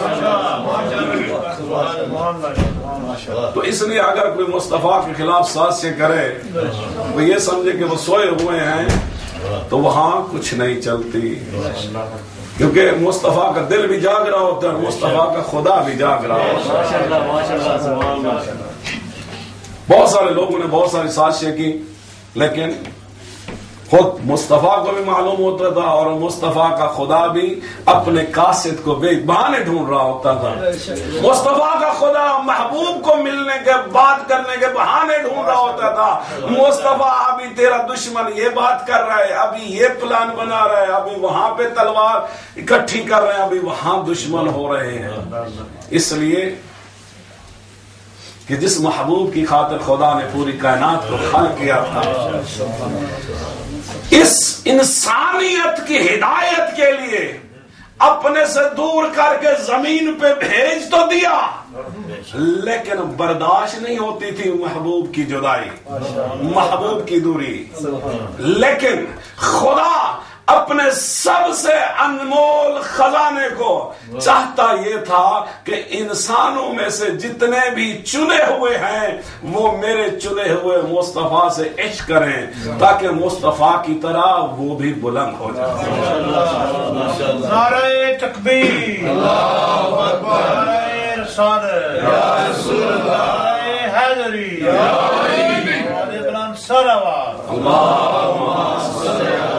ہوتا۔ تو اس لیے اگر کوئی مصطفیٰ کے خلاف سازشیں کرے وہ یہ سمجھے کہ وہ سوئے ہوئے ہیں تو وہاں کچھ نہیں چلتی، کیونکہ مصطفیٰ کا دل بھی جاگ رہا ہوتا ہے اور مصطفیٰ کا خدا بھی جاگ رہا ہوتا ہے۔ بہت سارے لوگوں نے بہت ساری سازشیں کی، لیکن خود مصطفیٰ کو بھی معلوم ہوتا تھا اور مصطفیٰ کا خدا بھی اپنے قاصد کو بے بہانے ڈھونڈ رہا ہوتا تھا۔ مصطفیٰ کا خدا محبوب کو ملنے کے بات کرنے کے بہانے ڈھونڈ رہا ہوتا تھا۔ مصطفیٰ ابھی تیرا دشمن یہ بات کر رہا ہے، ابھی یہ پلان بنا رہا ہے، ابھی وہاں پہ تلوار اکٹھی کر رہے ہیں، ابھی وہاں دشمن ہو رہے ہیں۔ اس لیے کہ جس محبوب کی خاطر خدا نے پوری کائنات کو خلق کیا تھا، اس انسانیت کی ہدایت کے لیے اپنے سے دور کر کے زمین پہ بھیج تو دیا، لیکن برداشت نہیں ہوتی تھی محبوب کی جدائی، محبوب کی دوری۔ لیکن خدا اپنے سب سے انمول خزانے کو چاہتا یہ تھا کہ انسانوں میں سے جتنے بھی چنے ہوئے ہیں وہ میرے چنے ہوئے مصطفیٰ سے عشق کریں تاکہ مصطفیٰ کی طرح وہ بھی بلند ہو جائے۔ نعرہ تکبیر، اللہ اکبر، نعرہ رسالت، یا رسول اللہ، نعرہ حیدری، یا علی بلند صلوات، اللہم صلی علی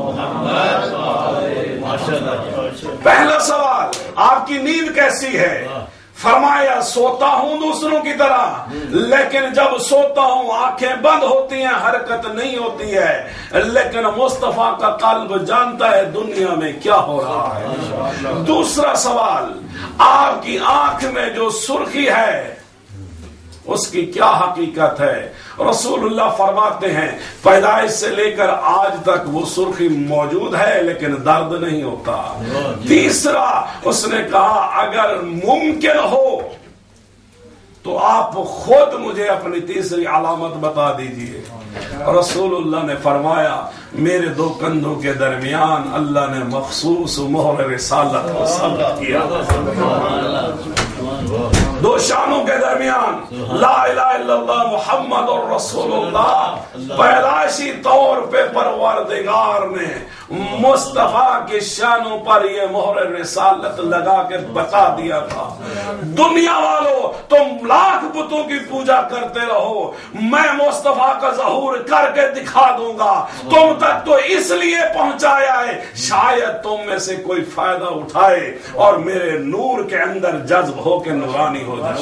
پہلا سوال، آپ کی نیند کیسی ہے؟ فرمایا سوتا ہوں دوسروں کی طرح، لیکن جب سوتا ہوں آنکھیں بند ہوتی ہیں، حرکت نہیں ہوتی ہے، لیکن مصطفیٰ کا قلب جانتا ہے دنیا میں کیا ہو رہا ہے۔ دوسرا سوال، آپ کی آنکھ میں جو سرخی ہے اس کی کیا حقیقت ہے؟ رسول اللہ فرماتے ہیں پیدائش سے لے کر آج تک وہ سرخی موجود ہے لیکن درد نہیں ہوتا۔ تیسرا اس نے کہا اگر ممکن ہو تو آپ خود مجھے اپنی تیسری علامت بتا دیجئے۔ رسول اللہ نے فرمایا میرے دو کندھوں کے درمیان اللہ نے مخصوص مہر رسالت کو ثبت کیا، دو شانوں کے درمیان لا الہ الا اللہ محمد رسول اللہ، پیدائشی طور پہ پروردگار نے مصطفیٰ کے شانوں پر یہ مہر رسالت لگا کے بتا دیا تھا دنیا والوں تم لاکھ بتوں کی پوجا کرتے رہو، میں مصطفیٰ کا ظہور کر کے دکھا دوں گا، تم تک تو اس لیے پہنچایا ہے شاید تم میں سے کوئی فائدہ اٹھائے اور میرے نور کے اندر جذب ہو کے نورانی ہو جائے۔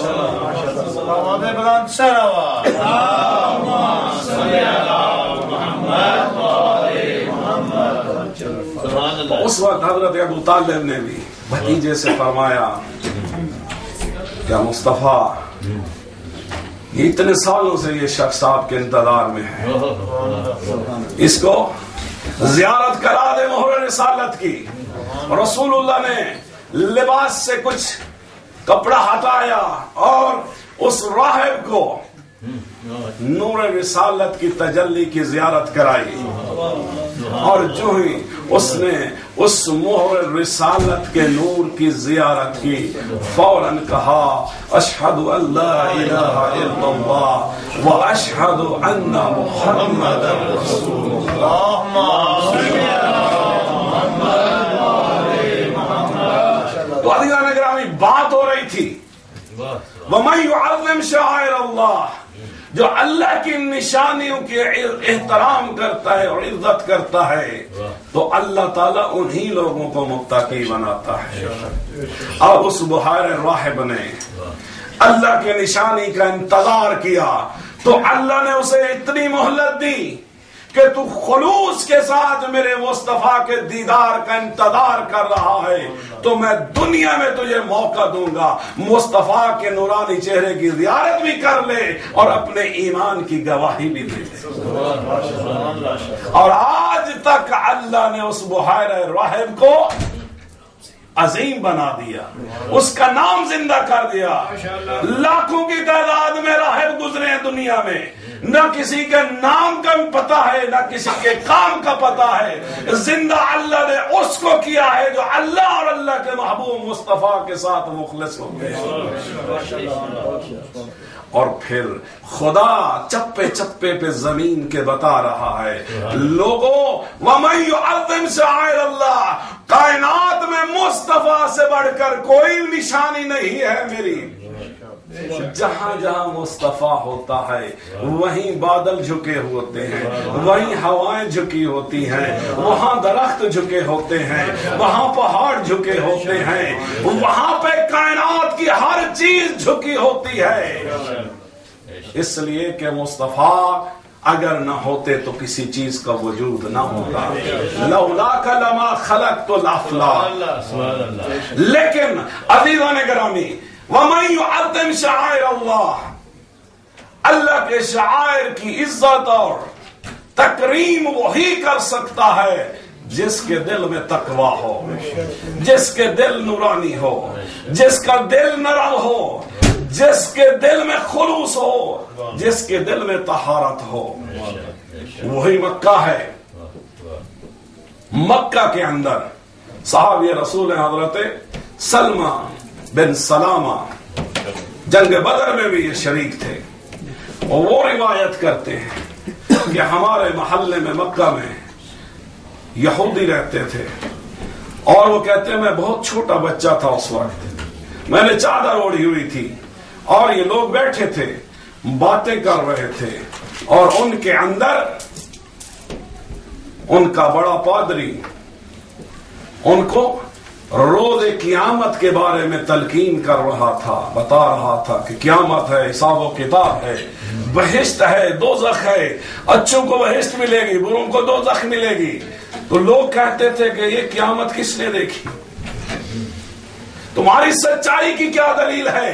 اس وقت حضرت ابو طالب نے بھی بھتیجے سے فرمایا کیا مصطفیٰ یہ اتنے سالوں سے یہ شخص آپ کے انتظار میں ہے، اس کو زیارت کرا دے مہر رسالت کی۔ رسول اللہ نے لباس سے کچھ کپڑا ہٹایا اور اس راہب کو نور رسالت کی تجلی کی زیارت کرائی، اور جو ہی اس نے اس مہر رسالت کے نور کی زیارت کی فوراً کہا اشہد ان لا الہ الا اللہ و اشہد ان محمد رسول اللہ۔ تو عزیزان گرامی بات ہو رہی تھی وَمَن يُعَظِّمْ شَعَائِرَ اللَّهِ، جو اللہ کی نشانیوں کے احترام کرتا ہے اور عزت کرتا ہے تو اللہ تعالیٰ انہی لوگوں کو متقی بناتا ہے۔ اب اس بحیر راہب نے اللہ کے نشانی کا انتظار کیا تو اللہ نے اسے اتنی مہلت دی کہ تو خلوص کے ساتھ میرے مصطفیٰ کے دیدار کا انتظار کر رہا ہے تو میں دنیا میں تجھے موقع دوں گا مصطفیٰ کے نورانی چہرے کی زیارت بھی کر لے اور اپنے ایمان کی گواہی بھی دے لے۔ اور آج تک اللہ نے اس بحیرہ راہب کو عظیم بنا دیا، اس کا نام زندہ کر دیا. لاکھوں کی تعداد میں راہب گزرے ہیں دنیا میں، نہ کسی کے نام کا پتہ ہے نہ کسی کے کام کا پتہ ہے. زندہ اللہ نے اس کو کیا ہے جو اللہ اور اللہ کے محبوب مصطفیٰ کے ساتھ مخلص ہو گئے. اور پھر خدا چپے چپے پہ زمین کے بتا رہا ہے لوگوں وَمَن يُعَظِّمْ شَعَائِرَ اللَّهِ، کائنات میں مصطفیٰ سے بڑھ کر کوئی نشانی نہیں ہے میری. جہاں جہاں مصطفیٰ ہوتا ہے وہیں بادل جھکے ہوتے ہیں، وہیں ہوائیں جھکی ہوتی ہیں، وہاں درخت جھکے ہوتے ہیں، وہاں پہاڑ جھکے ہوتے ہیں، وہاں پہ کائنات کی ہر چیز جھکی ہوتی ہے. اس لیے کہ مصطفیٰ اگر نہ ہوتے تو کسی چیز کا وجود نہ ہوتا. لولاک لما خلقت الافلاک. لیکن عزیزان گرامی وَمَن يُعَظِّمْ شَعَائِرَ اللَّهِ، اللہ کے شعائر کی عزت اور تکریم وہی کر سکتا ہے جس کے دل میں تقوی ہو، جس کے دل نورانی ہو، جس کا دل نرم ہو، جس کے دل میں خلوص ہو، جس کے دل میں طہارت ہو. وہی مکہ ہے. مکہ کے اندر صحابی رسول حضرت سلمہ بن سلامہ جنگ بدر میں بھی یہ شریک تھے، اور وہ روایت کرتے ہیں کہ ہمارے محلے میں مکہ میں یہودی رہتے تھے، اور وہ کہتے ہیں میں بہت چھوٹا بچہ تھا اس وقت، میں نے چادر اوڑھی ہوئی تھی اور یہ لوگ بیٹھے تھے باتیں کر رہے تھے، اور ان کے اندر ان کا بڑا پادری ان کو روز قیامت کے بارے میں تلقین کر رہا تھا، بتا رہا تھا کہ قیامت ہے، حساب و کتاب ہے، بہشت ہے، دوزخ ہے، اچھوں کو بہشت ملے گی، بروں کو دوزخ ملے گی. تو لوگ کہتے تھے کہ یہ قیامت کس نے دیکھی، تمہاری سچائی کی کیا دلیل ہے؟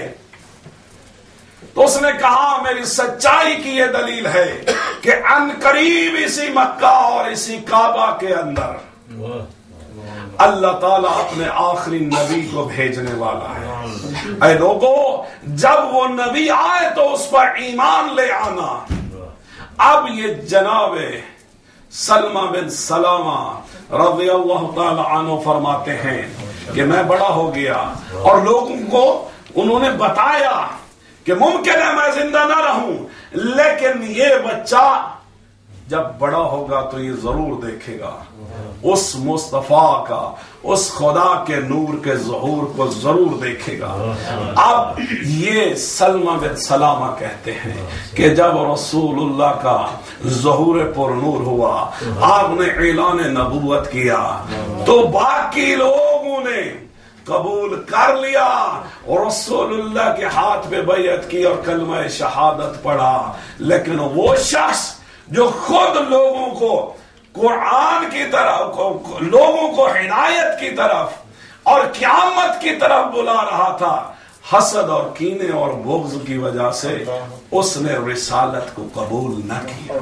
تو اس نے کہا میری سچائی کی یہ دلیل ہے کہ ان قریب اسی مکہ اور اسی کعبہ کے اندر اللہ تعالیٰ اپنے آخری نبی کو بھیجنے والا ہے. اے لوگوں جب وہ نبی آئے تو اس پر ایمان لے آنا. اب یہ جناب سلمہ بن سلامہ رضی اللہ تعالی عنہ فرماتے ہیں کہ میں بڑا ہو گیا اور لوگوں کو انہوں نے بتایا کہ ممکن ہے میں زندہ نہ رہوں، لیکن یہ بچہ جب بڑا ہوگا تو یہ ضرور دیکھے گا اس مصطفیٰ کا، اس خدا کے نور کے ظہور کو ضرور دیکھے گا. اب یہ سلمہ بن سلامہ کہتے ہیں کہ جب رسول اللہ کا ظہور پر نور ہوا، آپ نے اعلان نبوت کیا تو باقی لوگوں نے قبول کر لیا اور رسول اللہ کے ہاتھ پہ بیعت کی اور کلمہ شہادت پڑھا. لیکن وہ شخص جو خود لوگوں کو قرآن کی طرف، لوگوں کو ہدایت کی طرف اور قیامت کی طرف بلا رہا تھا، حسد اور کینے اور بغض کی وجہ سے اس نے رسالت کو قبول نہ کیا.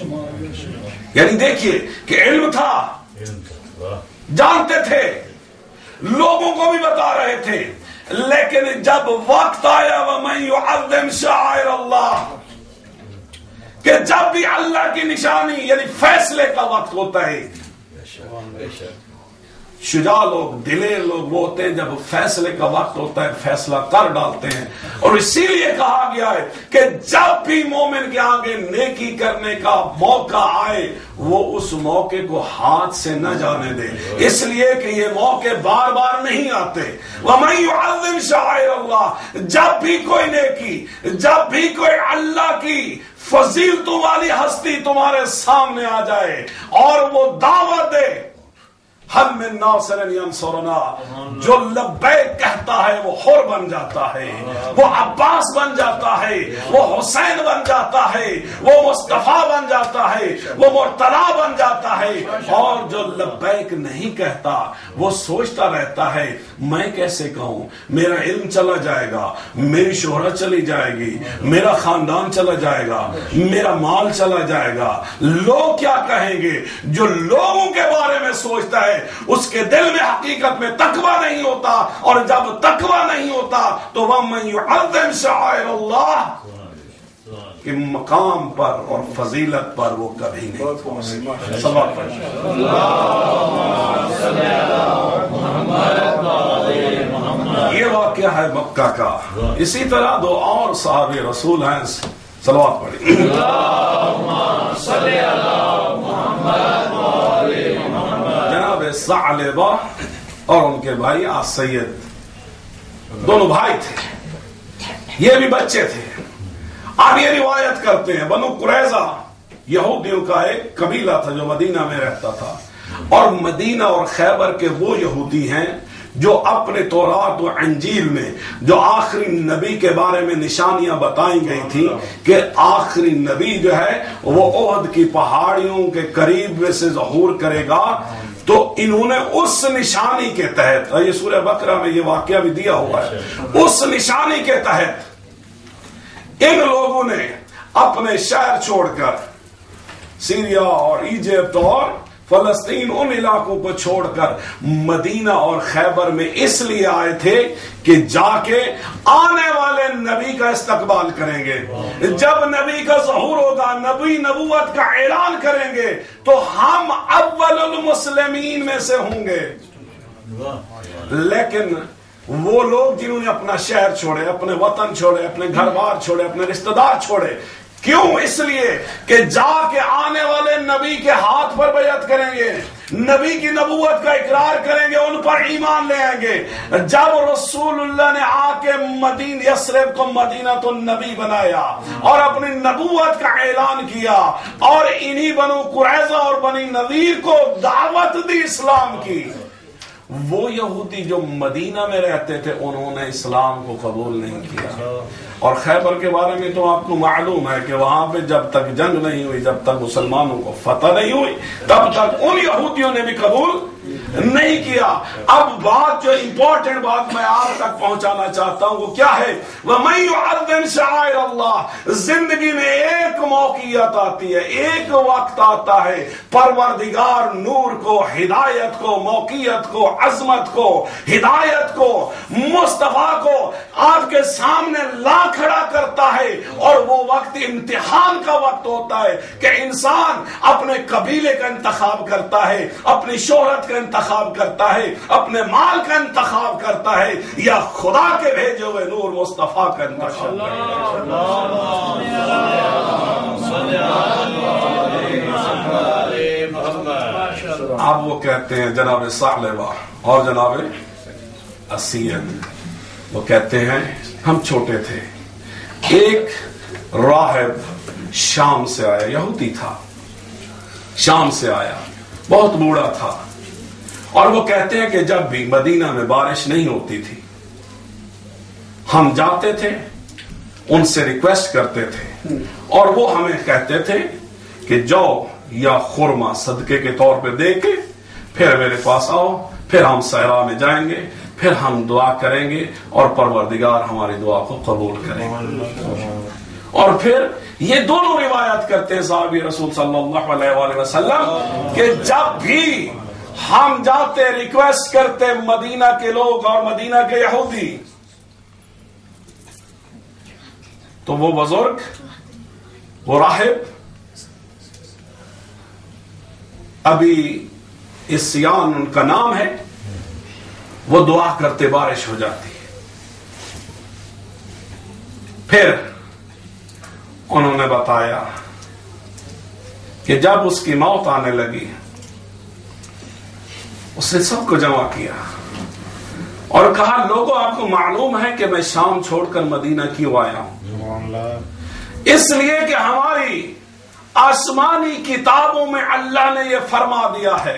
یعنی دیکھیے کہ علم تھا، جانتے تھے، لوگوں کو بھی بتا رہے تھے، لیکن جب وقت آیا وَمَن يُعَظِّمْ شَعَائِرَ اللَّهِ کہ جب بھی اللہ کی نشانی یعنی فیصلے کا وقت ہوتا ہے، شجاع لوگ، دلیر لوگ وہ ہوتے ہیں جب فیصلے کا وقت ہوتا ہے فیصلہ کر ڈالتے ہیں. اور اسی لیے کہا گیا ہے کہ جب بھی مومن کے آگے نیکی کرنے کا موقع آئے وہ اس موقع کو ہاتھ سے نہ جانے دے، اس لیے کہ یہ موقع بار بار نہیں آتے. وَمَن يُعَظِّمْ شَعَائِرَ اللَّهِ جب بھی کوئی نیکی، جب بھی کوئی اللہ کی فضیلتوں والی ہستی تمہارے سامنے آ جائے اور وہ دعوت دے ہم من ناصر ینصرنا، جو لبیک کہتا ہے وہ حر بن جاتا ہے، وہ عباس بن جاتا ہے، وہ حسین بن جاتا ہے، وہ مصطفیٰ بن جاتا ہے، وہ مرتضی بن جاتا ہے. اور جو لبیک نہیں کہتا وہ سوچتا رہتا ہے میں کیسے کہوں، میرا علم چلا جائے گا، میری شہرت چلی جائے گی، میرا خاندان چلا جائے گا، میرا مال چلا جائے گا، لوگ کیا کہیں گے. جو لوگوں کے بارے میں سوچتا ہے اس کے دل میں حقیقت میں تقوی نہیں ہوتا، اور جب تقوی نہیں ہوتا تو وَمَن يُعَظِّمْ شَعَائِرَ اللَّهِ کہ مقام پر اور فضیلت پر وہ کبھی نہیں پہنچ سکتا۔ یہ واقعہ ہے مکہ کا۔ اسی طرح دو اور صحابی رسول ہیں، صلوات پڑھیں۔ جناب ثعلبہ اور ان کے بھائی السید، دونوں بھائی تھے، یہ بھی بچے تھے۔ اب یہ روایت کرتے ہیں بنو قریظہ یہودیوں کا ایک قبیلہ تھا جو مدینہ میں رہتا تھا، اور مدینہ اور خیبر کے وہ یہودی ہیں جو اپنے تورات و انجیل میں جو آخری نبی کے بارے میں نشانیاں بتائی گئی تھی کہ آخری نبی جو ہے وہ احد کی پہاڑیوں کے قریب میں سے ظہور کرے گا، تو انہوں نے اس نشانی کے تحت، یہ سورہ بقرہ میں یہ واقعہ بھی دیا ہوا ہے، اس نشانی کے تحت ان لوگوں نے اپنے شہر چھوڑ کر سیریا اور ایجپٹ اور فلسطین ان علاقوں کو چھوڑ کر مدینہ اور خیبر میں اس لیے آئے تھے کہ جا کے آنے والے نبی کا استقبال کریں گے۔ جب نبی کا ظہور ہوگا، نبی نبوت کا اعلان کریں گے، تو ہم اول المسلمین میں سے ہوں گے۔ لیکن وہ لوگ جنہوں نے اپنا شہر چھوڑے، اپنے وطن چھوڑے، اپنے گھر بار چھوڑے، اپنے رشتہ دار چھوڑے، کیوں؟ اس لیے کہ جا کے آنے والے نبی کے ہاتھ پر بیعت کریں گے، نبی کی نبوت کا اقرار کریں گے، ان پر ایمان لے آئیں گے۔ جب رسول اللہ نے آ کے مدینہ یثرب کو مدینہ تو نبی بنایا اور اپنی نبوت کا اعلان کیا، اور انہی بنو قریظہ اور بنی نذیر کو دعوت دی اسلام کی، وہ یہودی جو مدینہ میں رہتے تھے انہوں نے اسلام کو قبول نہیں کیا۔ اور خیبر کے بارے میں تو آپ کو معلوم ہے کہ وہاں پہ جب تک جنگ نہیں ہوئی، جب تک مسلمانوں کو فتح نہیں ہوئی، تب تک ان یہودیوں نے بھی قبول نہیں کیا۔ اب بات جو امپورٹنٹ بات میں آپ تک پہنچانا چاہتا ہوں وہ کیا ہے؟ وَمَن يُعَظِّمْ شَعَائِرَ اللَّهِ۔ زندگی میں ایک موقعیت آتی ہے، ایک وقت آتا ہے، پروردگار نور کو، ہدایت کو، موقعیت کو، عظمت کو، ہدایت کو، مصطفیٰ کو آپ کے سامنے لا کھڑا کرتا ہے، اور وہ وقت امتحان کا وقت ہوتا ہے کہ انسان اپنے قبیلے کا انتخاب کرتا ہے، اپنی شہرت کا انتخاب کرتا ہے، اپنے مال کا انتخاب کرتا ہے، یا خدا کے بھیجے ہوئے نور مصطفیٰ کا انتخاب کرتا ہے۔ اب وہ کہتے ہیں جناب ثعلبہ اور جناب السید، وہ کہتے ہیں ہم چھوٹے تھے، ایک راہب شام سے آیا، یہودی تھا، شام سے آیا، بہت بوڑھا تھا، اور وہ کہتے ہیں کہ جب بھی مدینہ میں بارش نہیں ہوتی تھی ہم جاتے تھے، ان سے ریکویسٹ کرتے تھے، اور وہ ہمیں کہتے تھے کہ جاؤ یا خرما صدقے کے طور پہ دے کے پھر میرے پاس آؤ، پھر ہم صحرا میں جائیں گے، پھر ہم دعا کریں گے اور پروردگار ہماری دعا کو قبول کریں گے۔ اور پھر یہ دونوں روایت کرتے ہیں صحابی رسول صلی اللہ علیہ وآلہ وسلم کہ جب بھی ہم جاتے ریکویسٹ کرتے مدینہ کے لوگ اور مدینہ کے یہودی، تو وہ بزرگ، وہ راہب ابھی اسیان ان کا نام ہے، وہ دعا کرتے بارش ہو جاتی ہے۔ پھر انہوں نے بتایا کہ جب اس کی موت آنے لگی اس نے سب کو جمع کیا اور کہا لوگوں آپ کو معلوم ہے کہ میں شام چھوڑ کر مدینہ کیوں آیا ہوں؟ اس لیے کہ ہماری آسمانی کتابوں میں اللہ نے یہ فرما دیا ہے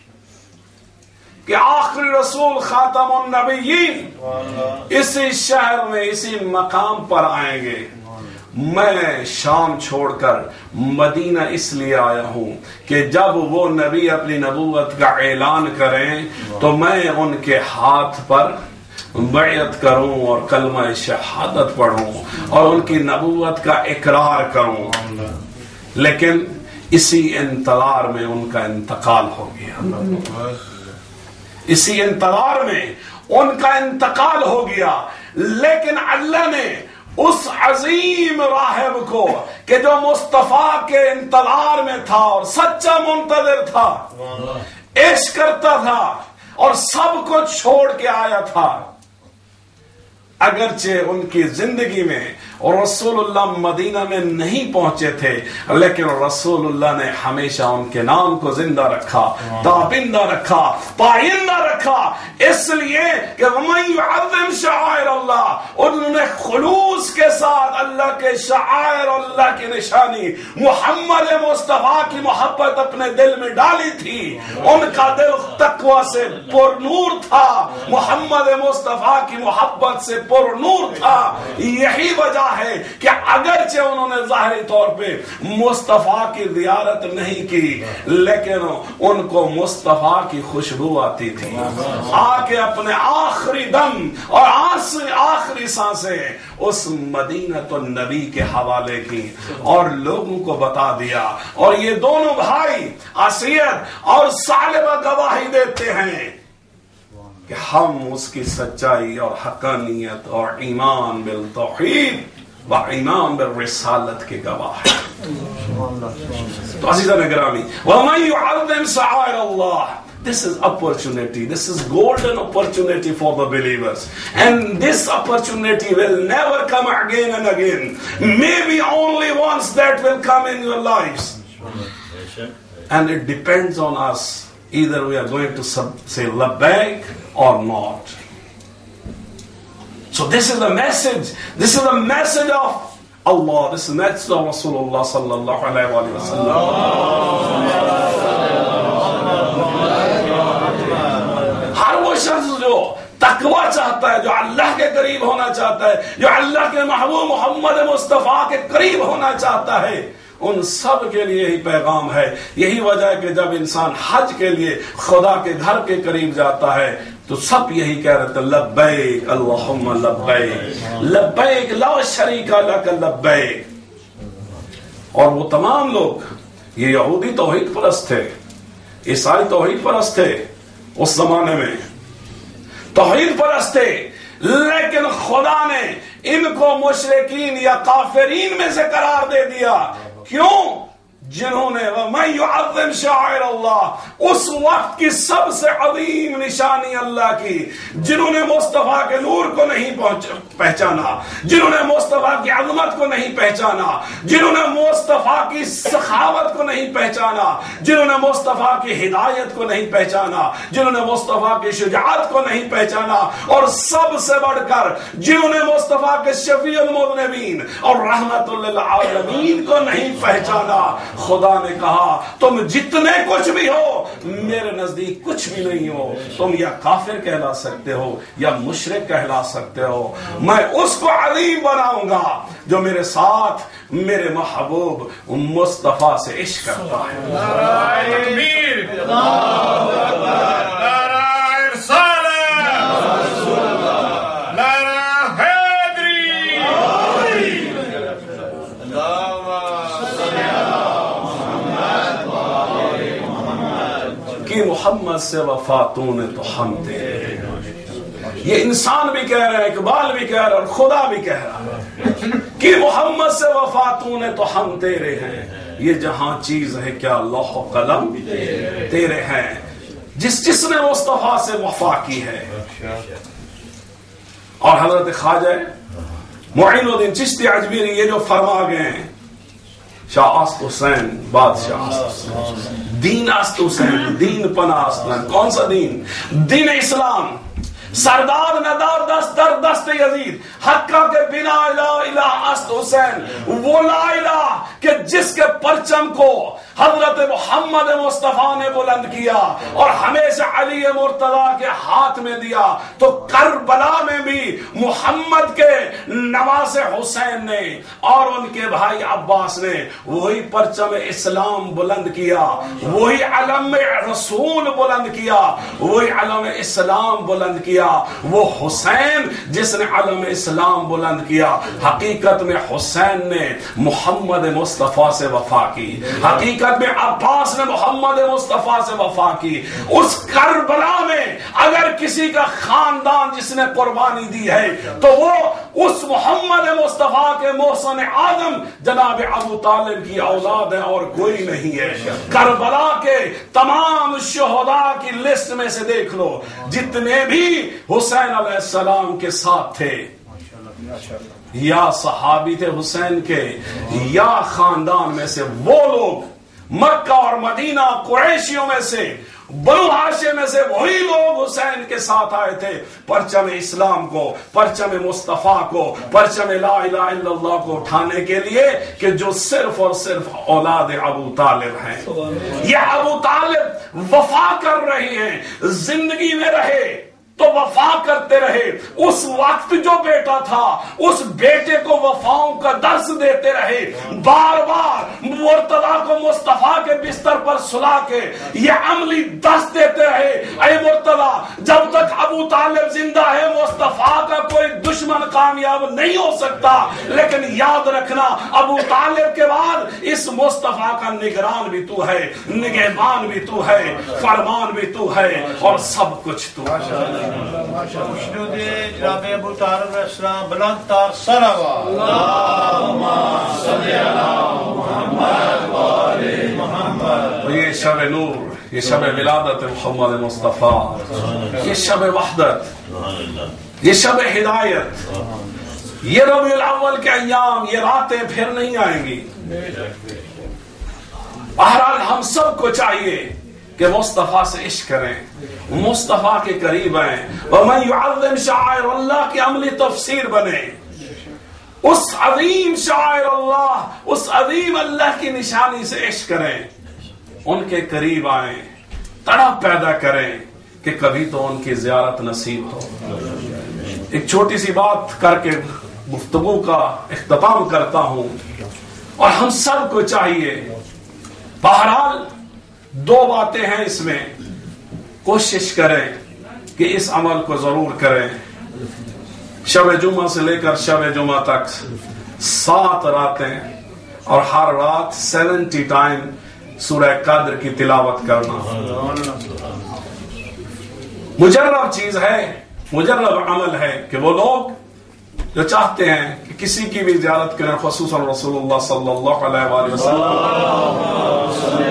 کہ آخری رسول خاتم النبیین اسی شہر میں اسی مقام پر آئیں گے۔ میں شام چھوڑ کر مدینہ اس لیے آیا ہوں کہ جب وہ نبی اپنی نبوت کا اعلان کریں تو میں ان کے ہاتھ پر بیعت کروں اور کلمہ شہادت پڑھوں اور ان کی نبوت کا اقرار کروں۔ لیکن اسی انتظار میں ان کا انتقال ہو گیا۔ اسی انتظار میں ان کا انتقال ہو گیا، لیکن اللہ نے اس عظیم راہب کو کہ جو مصطفیٰ کے انتظار میں تھا اور سچا منتظر تھا، عشق کرتا تھا اور سب کو چھوڑ کے آیا تھا، اگرچہ ان کی زندگی میں اور رسول اللہ مدینہ میں نہیں پہنچے تھے، لیکن رسول اللہ نے ہمیشہ ان کے نام کو زندہ رکھا، تابندہ رکھا، پائندہ رکھا، اس لیے کہ وَمَن يُعَظِّمْ شَعَائِرَ اللَّهِ، انہوں نے خلوص کے ساتھ اللہ کے شعائر، اللہ کی نشانی محمد مصطفیٰ کی محبت اپنے دل میں ڈالی تھی، ان کا دل تقوی سے پر نور تھا، محمد مصطفیٰ کی محبت سے پر نور تھا۔ یہی وجہ ہے کہ اگرچہ انہوں نے ظاہری طور پہ مصطفیٰ کی زیارت نہیں کی، لیکن ان کو مصطفیٰ کی خوشبو آتی تھی، آ کے اپنے آخری دم اور آخری آخری سانسیں اس مدینہ النبی کے حوالے کی اور لوگوں کو بتا دیا، اور یہ دونوں بھائی اسید اور ثعلبہ گواہی دیتے ہیں کہ ہم اس کی سچائی اور حقانیت اور ایمان بالتوحید و ایمان بالرسالت کے گواہ ہیں۔ تو عزیزان گرامی، وَمَن يُعَظِّمْ شَعَائِرَ اللَّهِ، this is opportunity, this is golden opportunity for the believers, and this opportunity will never come again and again, maybe only once that will come in your lives, and it depends on us, either we are going to say labbaik or not. So this is the message, this is the message of Allah, this is the message of Rasulullah sallallahu alayhi wa sallam. ہر وہ شخص جو تقوی چاہتا ہے، جو اللہ کے قریب ہونا چاہتا ہے، جو اللہ کے محبوب محمد مصطفیٰ کے قریب ہونا چاہتا ہے، ان سب کے لیے ہی پیغام ہے۔ یہی وجہ ہے کہ جب انسان حج کے لیے خدا کے گھر کے قریب جاتا ہے تو سب یہی کہہ رہے تھے لبیک اللہم لبیک لبیک لا شریک لک لبیک۔ اور وہ تمام لوگ، یہ یہودی توحید پرست تھے، عیسائی توحید پرست تھے، اس زمانے میں توحید پرست تھے، لیکن خدا نے ان کو مشرکین یا کافرین میں سے قرار دے دیا۔ کیوں؟ جنہوں نے وَمَن يُعَظِّمْ شَعَائِرَ اللَّهِ، اس وقت کی سب سے عظیم نشانی اللہ کی، جنہوں نے مصطفیٰ کے نور کو نہیں پہچانا، جنہوں نے مصطفیٰ کی عظمت کو نہیں پہچانا، جنہوں نے مصطفیٰ کی سخاوت کو نہیں پہچانا، جنہوں نے مصطفیٰ کی ہدایت کو نہیں پہچانا، جنہوں نے مصطفیٰ کی شجاعت کو نہیں پہچانا، اور سب سے بڑھ کر جنہوں نے مصطفیٰ کے شفیع المذنبین اور رحمت للعالمین کو نہیں پہچانا، خدا نے کہا تم جتنے کچھ بھی ہو میرے نزدیک کچھ بھی نہیں ہو، تم یا کافر کہلا سکتے ہو یا مشرک کہلا سکتے ہو، میں اس کو عظیم بناؤں گا جو میرے ساتھ میرے محبوب مصطفیٰ سے عشق کرتا ہے۔ نعرہ تکبیر، اللہ اکبر، نعرہ رسالت، نعرہ حیدری، کہ محمد سے وفاتون تو ہم تیرے، یہ انسان بھی کہہ رہے ہیں، اقبال بھی کہہ رہا ہے اور خدا بھی کہہ رہا ہے کہ محمد سے وفاتون تو ہم تیرے ہیں، یہ جہاں چیز ہے کیا لوح و قلم تیرے ہیں، جس جس نے مصطفیٰ سے وفا کی ہے۔ اور حضرت خواجہ معین الدین چشتی اجمیری یہ جو فرما گئے ہیں، شاہ است حسین بادشاہ است حسین، دین است حسین، دین پناہ است، کون سا دین؟ دین اسلام، سردار ندار دست در دست یزید، حقہ کے بنا لا الہ است حسین، وہ لا الہ کہ جس کے پرچم کو حضرت محمد مصطفیٰ نے بلند کیا اور ہمیشہ علی مرتضیٰ کے ہاتھ میں دیا، تو کربلا میں بھی محمد کے نواز حسین نے اور ان کے بھائی عباس نے وہی پرچم اسلام بلند کیا، وہی علم رسول بلند کیا، وہی علم اسلام بلند کیا۔ وہ حسین جس نے علم اسلام بلند کیا، حقیقت میں حسین نے محمد مصطفیٰ سے وفا کی، حقیقت حضرت عباس نے محمد مصطفیٰ سے وفا کی. اس کربلا میں اگر کسی کا خاندان جس نے قربانی دی ہے تو وہ اس محمد مصطفیٰ کے محسن آدم جناب ابو طالب کی اولاد ہے اور کوئی نہیں ہے. کربلا کے تمام شہداء کی لسٹ میں سے دیکھ لو, جتنے بھی حسین علیہ السلام کے ساتھ تھے یا صحابی تھے حسین کے یا خاندان میں سے, وہ لوگ مکہ اور مدینہ قریشیوں میں سے, بنو ہاشم میں سے وہی لوگ حسین کے ساتھ آئے تھے پرچم اسلام کو, پرچم مصطفیٰ کو, پرچم لا الہ الا اللہ کو اٹھانے کے لیے کہ جو صرف اور صرف اولاد ابو طالب ہیں. یہ ابو طالب وفا کر رہے ہیں, زندگی میں رہے تو وفا کرتے رہے. اس وقت جو بیٹا تھا اس بیٹے کو وفاؤں کا درس دیتے رہے, بار بار مرتضیٰ کو مصطفیٰ کے بستر پر سلا کے یہ عملی درس دیتے رہے, اے مرتضیٰ جب تک ابو طالب زندہ ہے مصطفیٰ کا کوئی دشمن کامیاب نہیں ہو سکتا, لیکن یاد رکھنا ابو طالب کے بعد اس مصطفیٰ کا نگران بھی تو ہے, نگہبان بھی تو ہے, فرمان بھی تو ہے اور سب کچھ تو ہے. خوشنود جناب ابو طالب علیہ السلام بلند تار صلوات اللہم صلی علی محمد و آل محمد. یہ شب نور, یہ شب ولادت محمد مصطفیٰ, یہ شب وحدت, یہ شب ہدایت, یہ ربیع الاول کے ایام, یہ راتیں پھر نہیں آئیں گی. بہرحال ہم سب کو چاہیے کہ مصطفیٰ سے عشق کریں, مصطفیٰ کے قریب آئیں, وَمَنْ يُعَظِّمْ شَعَائِرَ اللَّهِ کی عملی تفسیر بنے. اس عظیم شاعر اللہ, اس عظیم اللہ کی نشانی سے عشق کریں, ان کے قریب آئیں, تڑپ پیدا کریں کہ کبھی تو ان کی زیارت نصیب ہو. ایک چھوٹی سی بات کر کے گفتگو کا اختتام کرتا ہوں, اور ہم سب کو چاہیے, بہرحال دو باتیں ہیں اس میں, کوشش کریں کہ اس عمل کو ضرور کریں. شب جمعہ سے لے کر شب جمعہ تک سات راتیں اور ہر رات سیونٹی ٹائم سورہ قدر کی تلاوت کرنا مجرب چیز ہے, مجرب عمل ہے کہ وہ لوگ جو چاہتے ہیں کہ کسی کی بھی زیارت کریں, خصوصاً رسول اللہ صلی اللہ علیہ وآلہ وسلم,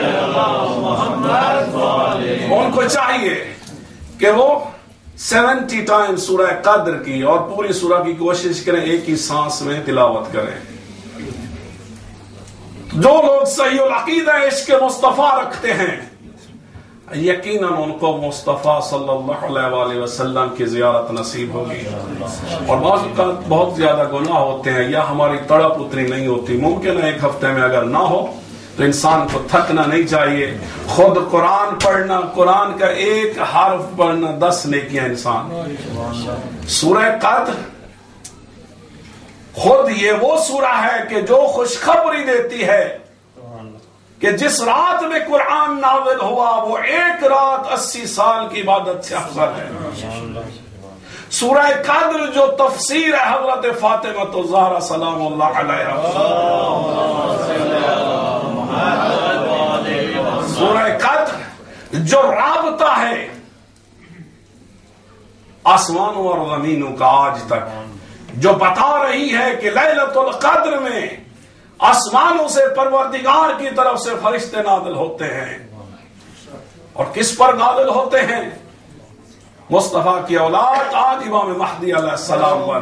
ان کو چاہیے کہ وہ سیونٹی ٹائم سورہ قدر کی اور پوری سورہ کی کوشش کریں ایک ہی سانس میں تلاوت کریں. جو لوگ صحیح العقیدہ عشق مصطفیٰ رکھتے ہیں یقیناً ان کو مصطفیٰ صلی اللہ علیہ وآلہ وسلم کی زیارت نصیب ہوگی. اور بعض اوقات بہت زیادہ گناہ ہوتے ہیں یا ہماری تڑپ اتنی نہیں ہوتی, ممکن ہے ایک ہفتے میں اگر نہ ہو تو انسان کو تھکنا نہیں چاہیے. خود قرآن پڑھنا, قرآن کا ایک حرف پڑھنا دس نیکیاں انسان. سورہ قدر خود یہ وہ سورہ ہے کہ جو خوشخبری دیتی ہے کہ جس رات میں قرآن نازل ہوا وہ ایک رات اسی سال کی عبادت سے افضل ہے. سورہ قدر جو تفسیر ہے حضرت فاطمہ الزہرا سلام اللہ علیہا, سورہ قدر جو رابطہ ہے آسمانوں اور زمینوں کا آج تک, جو بتا رہی ہے کہ لیلۃ القدر میں آسمانوں سے پروردگار کی طرف سے فرشتے نازل ہوتے ہیں. اور کس پر نازل ہوتے ہیں؟ مصطفیٰ کی اولاد آج امام مہدی علیہ السلام پر.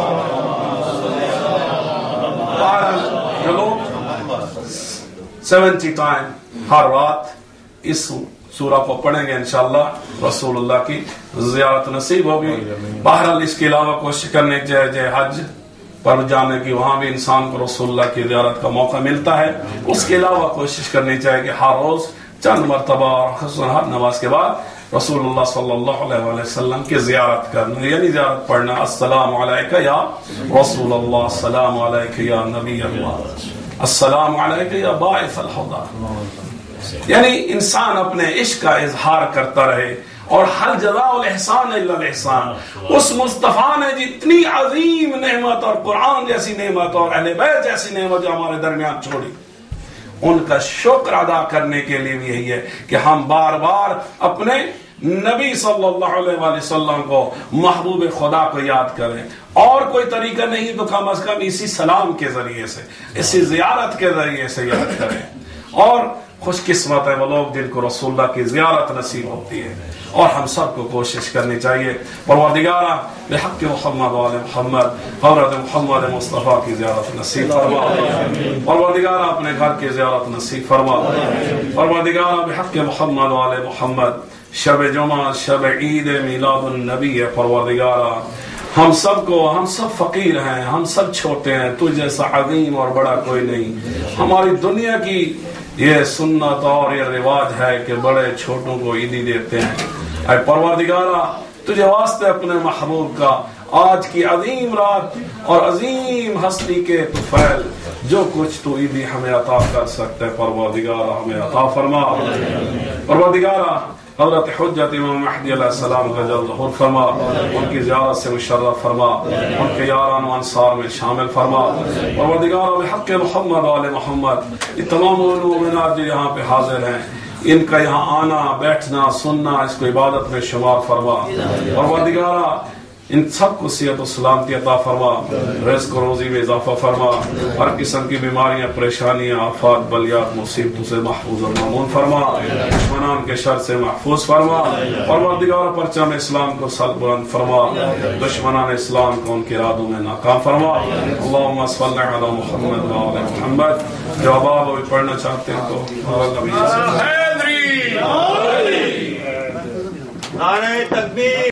جو لوگ سیونٹی ٹائم ہر رات اس سورہ کو پڑھیں گے انشاءاللہ رسول اللہ کی زیارت نصیب ہوگی. بہرحال اس کے علاوہ کوشش کرنے چاہیے حج پر جانے کی, وہاں بھی انسان کو رسول اللہ کی زیارت کا موقع ملتا ہے. اس کے علاوہ کوشش کرنی چاہیے کہ ہر روز چند مرتبہ اور خصوصاً ہر نماز کے بعد رسول اللہ صلی اللہ علیہ وآلہ وسلم کی زیارت کرنا, یعنی زیارت پڑھنا, السلام علیکہ یا رسول اللہ, السلام علیکہ یا نبی اللہ, السلام علیکہ یا باعث الہدی. یعنی انسان اپنے عشق کا اظہار کرتا رہے. اور حل جزاء الاحسان الا الاحسان, اس مصطفیٰ نے جتنی عظیم نعمت اور قرآن جیسی نعمت اور اہل بیت جیسی نعمت جو ہمارے درمیان چھوڑی, ان کا شکر ادا کرنے کے لیے بھی یہی ہے کہ ہم بار بار اپنے نبی صلی اللہ علیہ وآلہ وسلم کو، محبوب خدا کو یاد کریں. اور کوئی طریقہ نہیں تو کم از کم اسی سلام کے ذریعے سے، اسی زیارت کے ذریعے سے یاد کریں. اور خوش قسمت ہے وہ لوگ جن کو رسول اللہ کی زیارت نصیب ہوتی ہے، اور ہم سب کو کوشش کرنی چاہیے. پروردگارہ بحق محمد وآل محمد حضرت محمد مصطفیٰ کی زیارت نصیب فرما. پروردگارہ اپنے گھر کی زیارت نصیب فرما. پروردگارہ بحق محمد وآل محمد شب جمعہ، شب عید میلاد النبی ہے. پروردگارہ ہم سب کو، ہم سب فقیر ہیں، ہم سب چھوٹے ہیں، تو جیسا عظیم اور بڑا کوئی نہیں. ہماری دنیا کی یہ سنت اور یہ رواج ہے کہ بڑے چھوٹوں کو عیدی دیتے ہیں. اے پروردگارہ تجھے واسطے اپنے محبوب کا آج کی عظیم رات اور عظیم ہستی کے طفیل جو کچھ تو عیدی ہمیں عطا کر سکتے، پروردگارہ ہمیں عطا فرما. پروردگارہ حضرت حجت امام مہدی علیہ السلام کا جلد ظہور فرما، ان کی زیارت سے مشرف فرما، ان کے یاران و انصار میں شامل فرما. پروردگار بحق محمد وآل محمد یہ تمام مومنات جو یہاں پہ حاضر ہیں، ان کا یہاں آنا، بیٹھنا، سننا اس کو عبادت میں شمار فرما. پروردگارہ ان سب کو صحت و سلامتی عطا فرما، رزق و روزی میں اضافہ فرما، ہر قسم کی بیماریاں، پریشانیاں، آفات، بلیات، مصیبتوں سے محفوظ اور مامون فرما، دشمنان کے شر سے محفوظ فرما. پروردگار پرچم اسلام کو سل بلند فرما، دشمنان اسلام کو ان کے ارادوں میں ناکام فرما. اللہم صل علی محمد و علی محمد. جو آباد وہ پڑھنا چاہتے ہیں تو نعرہ تکبیر.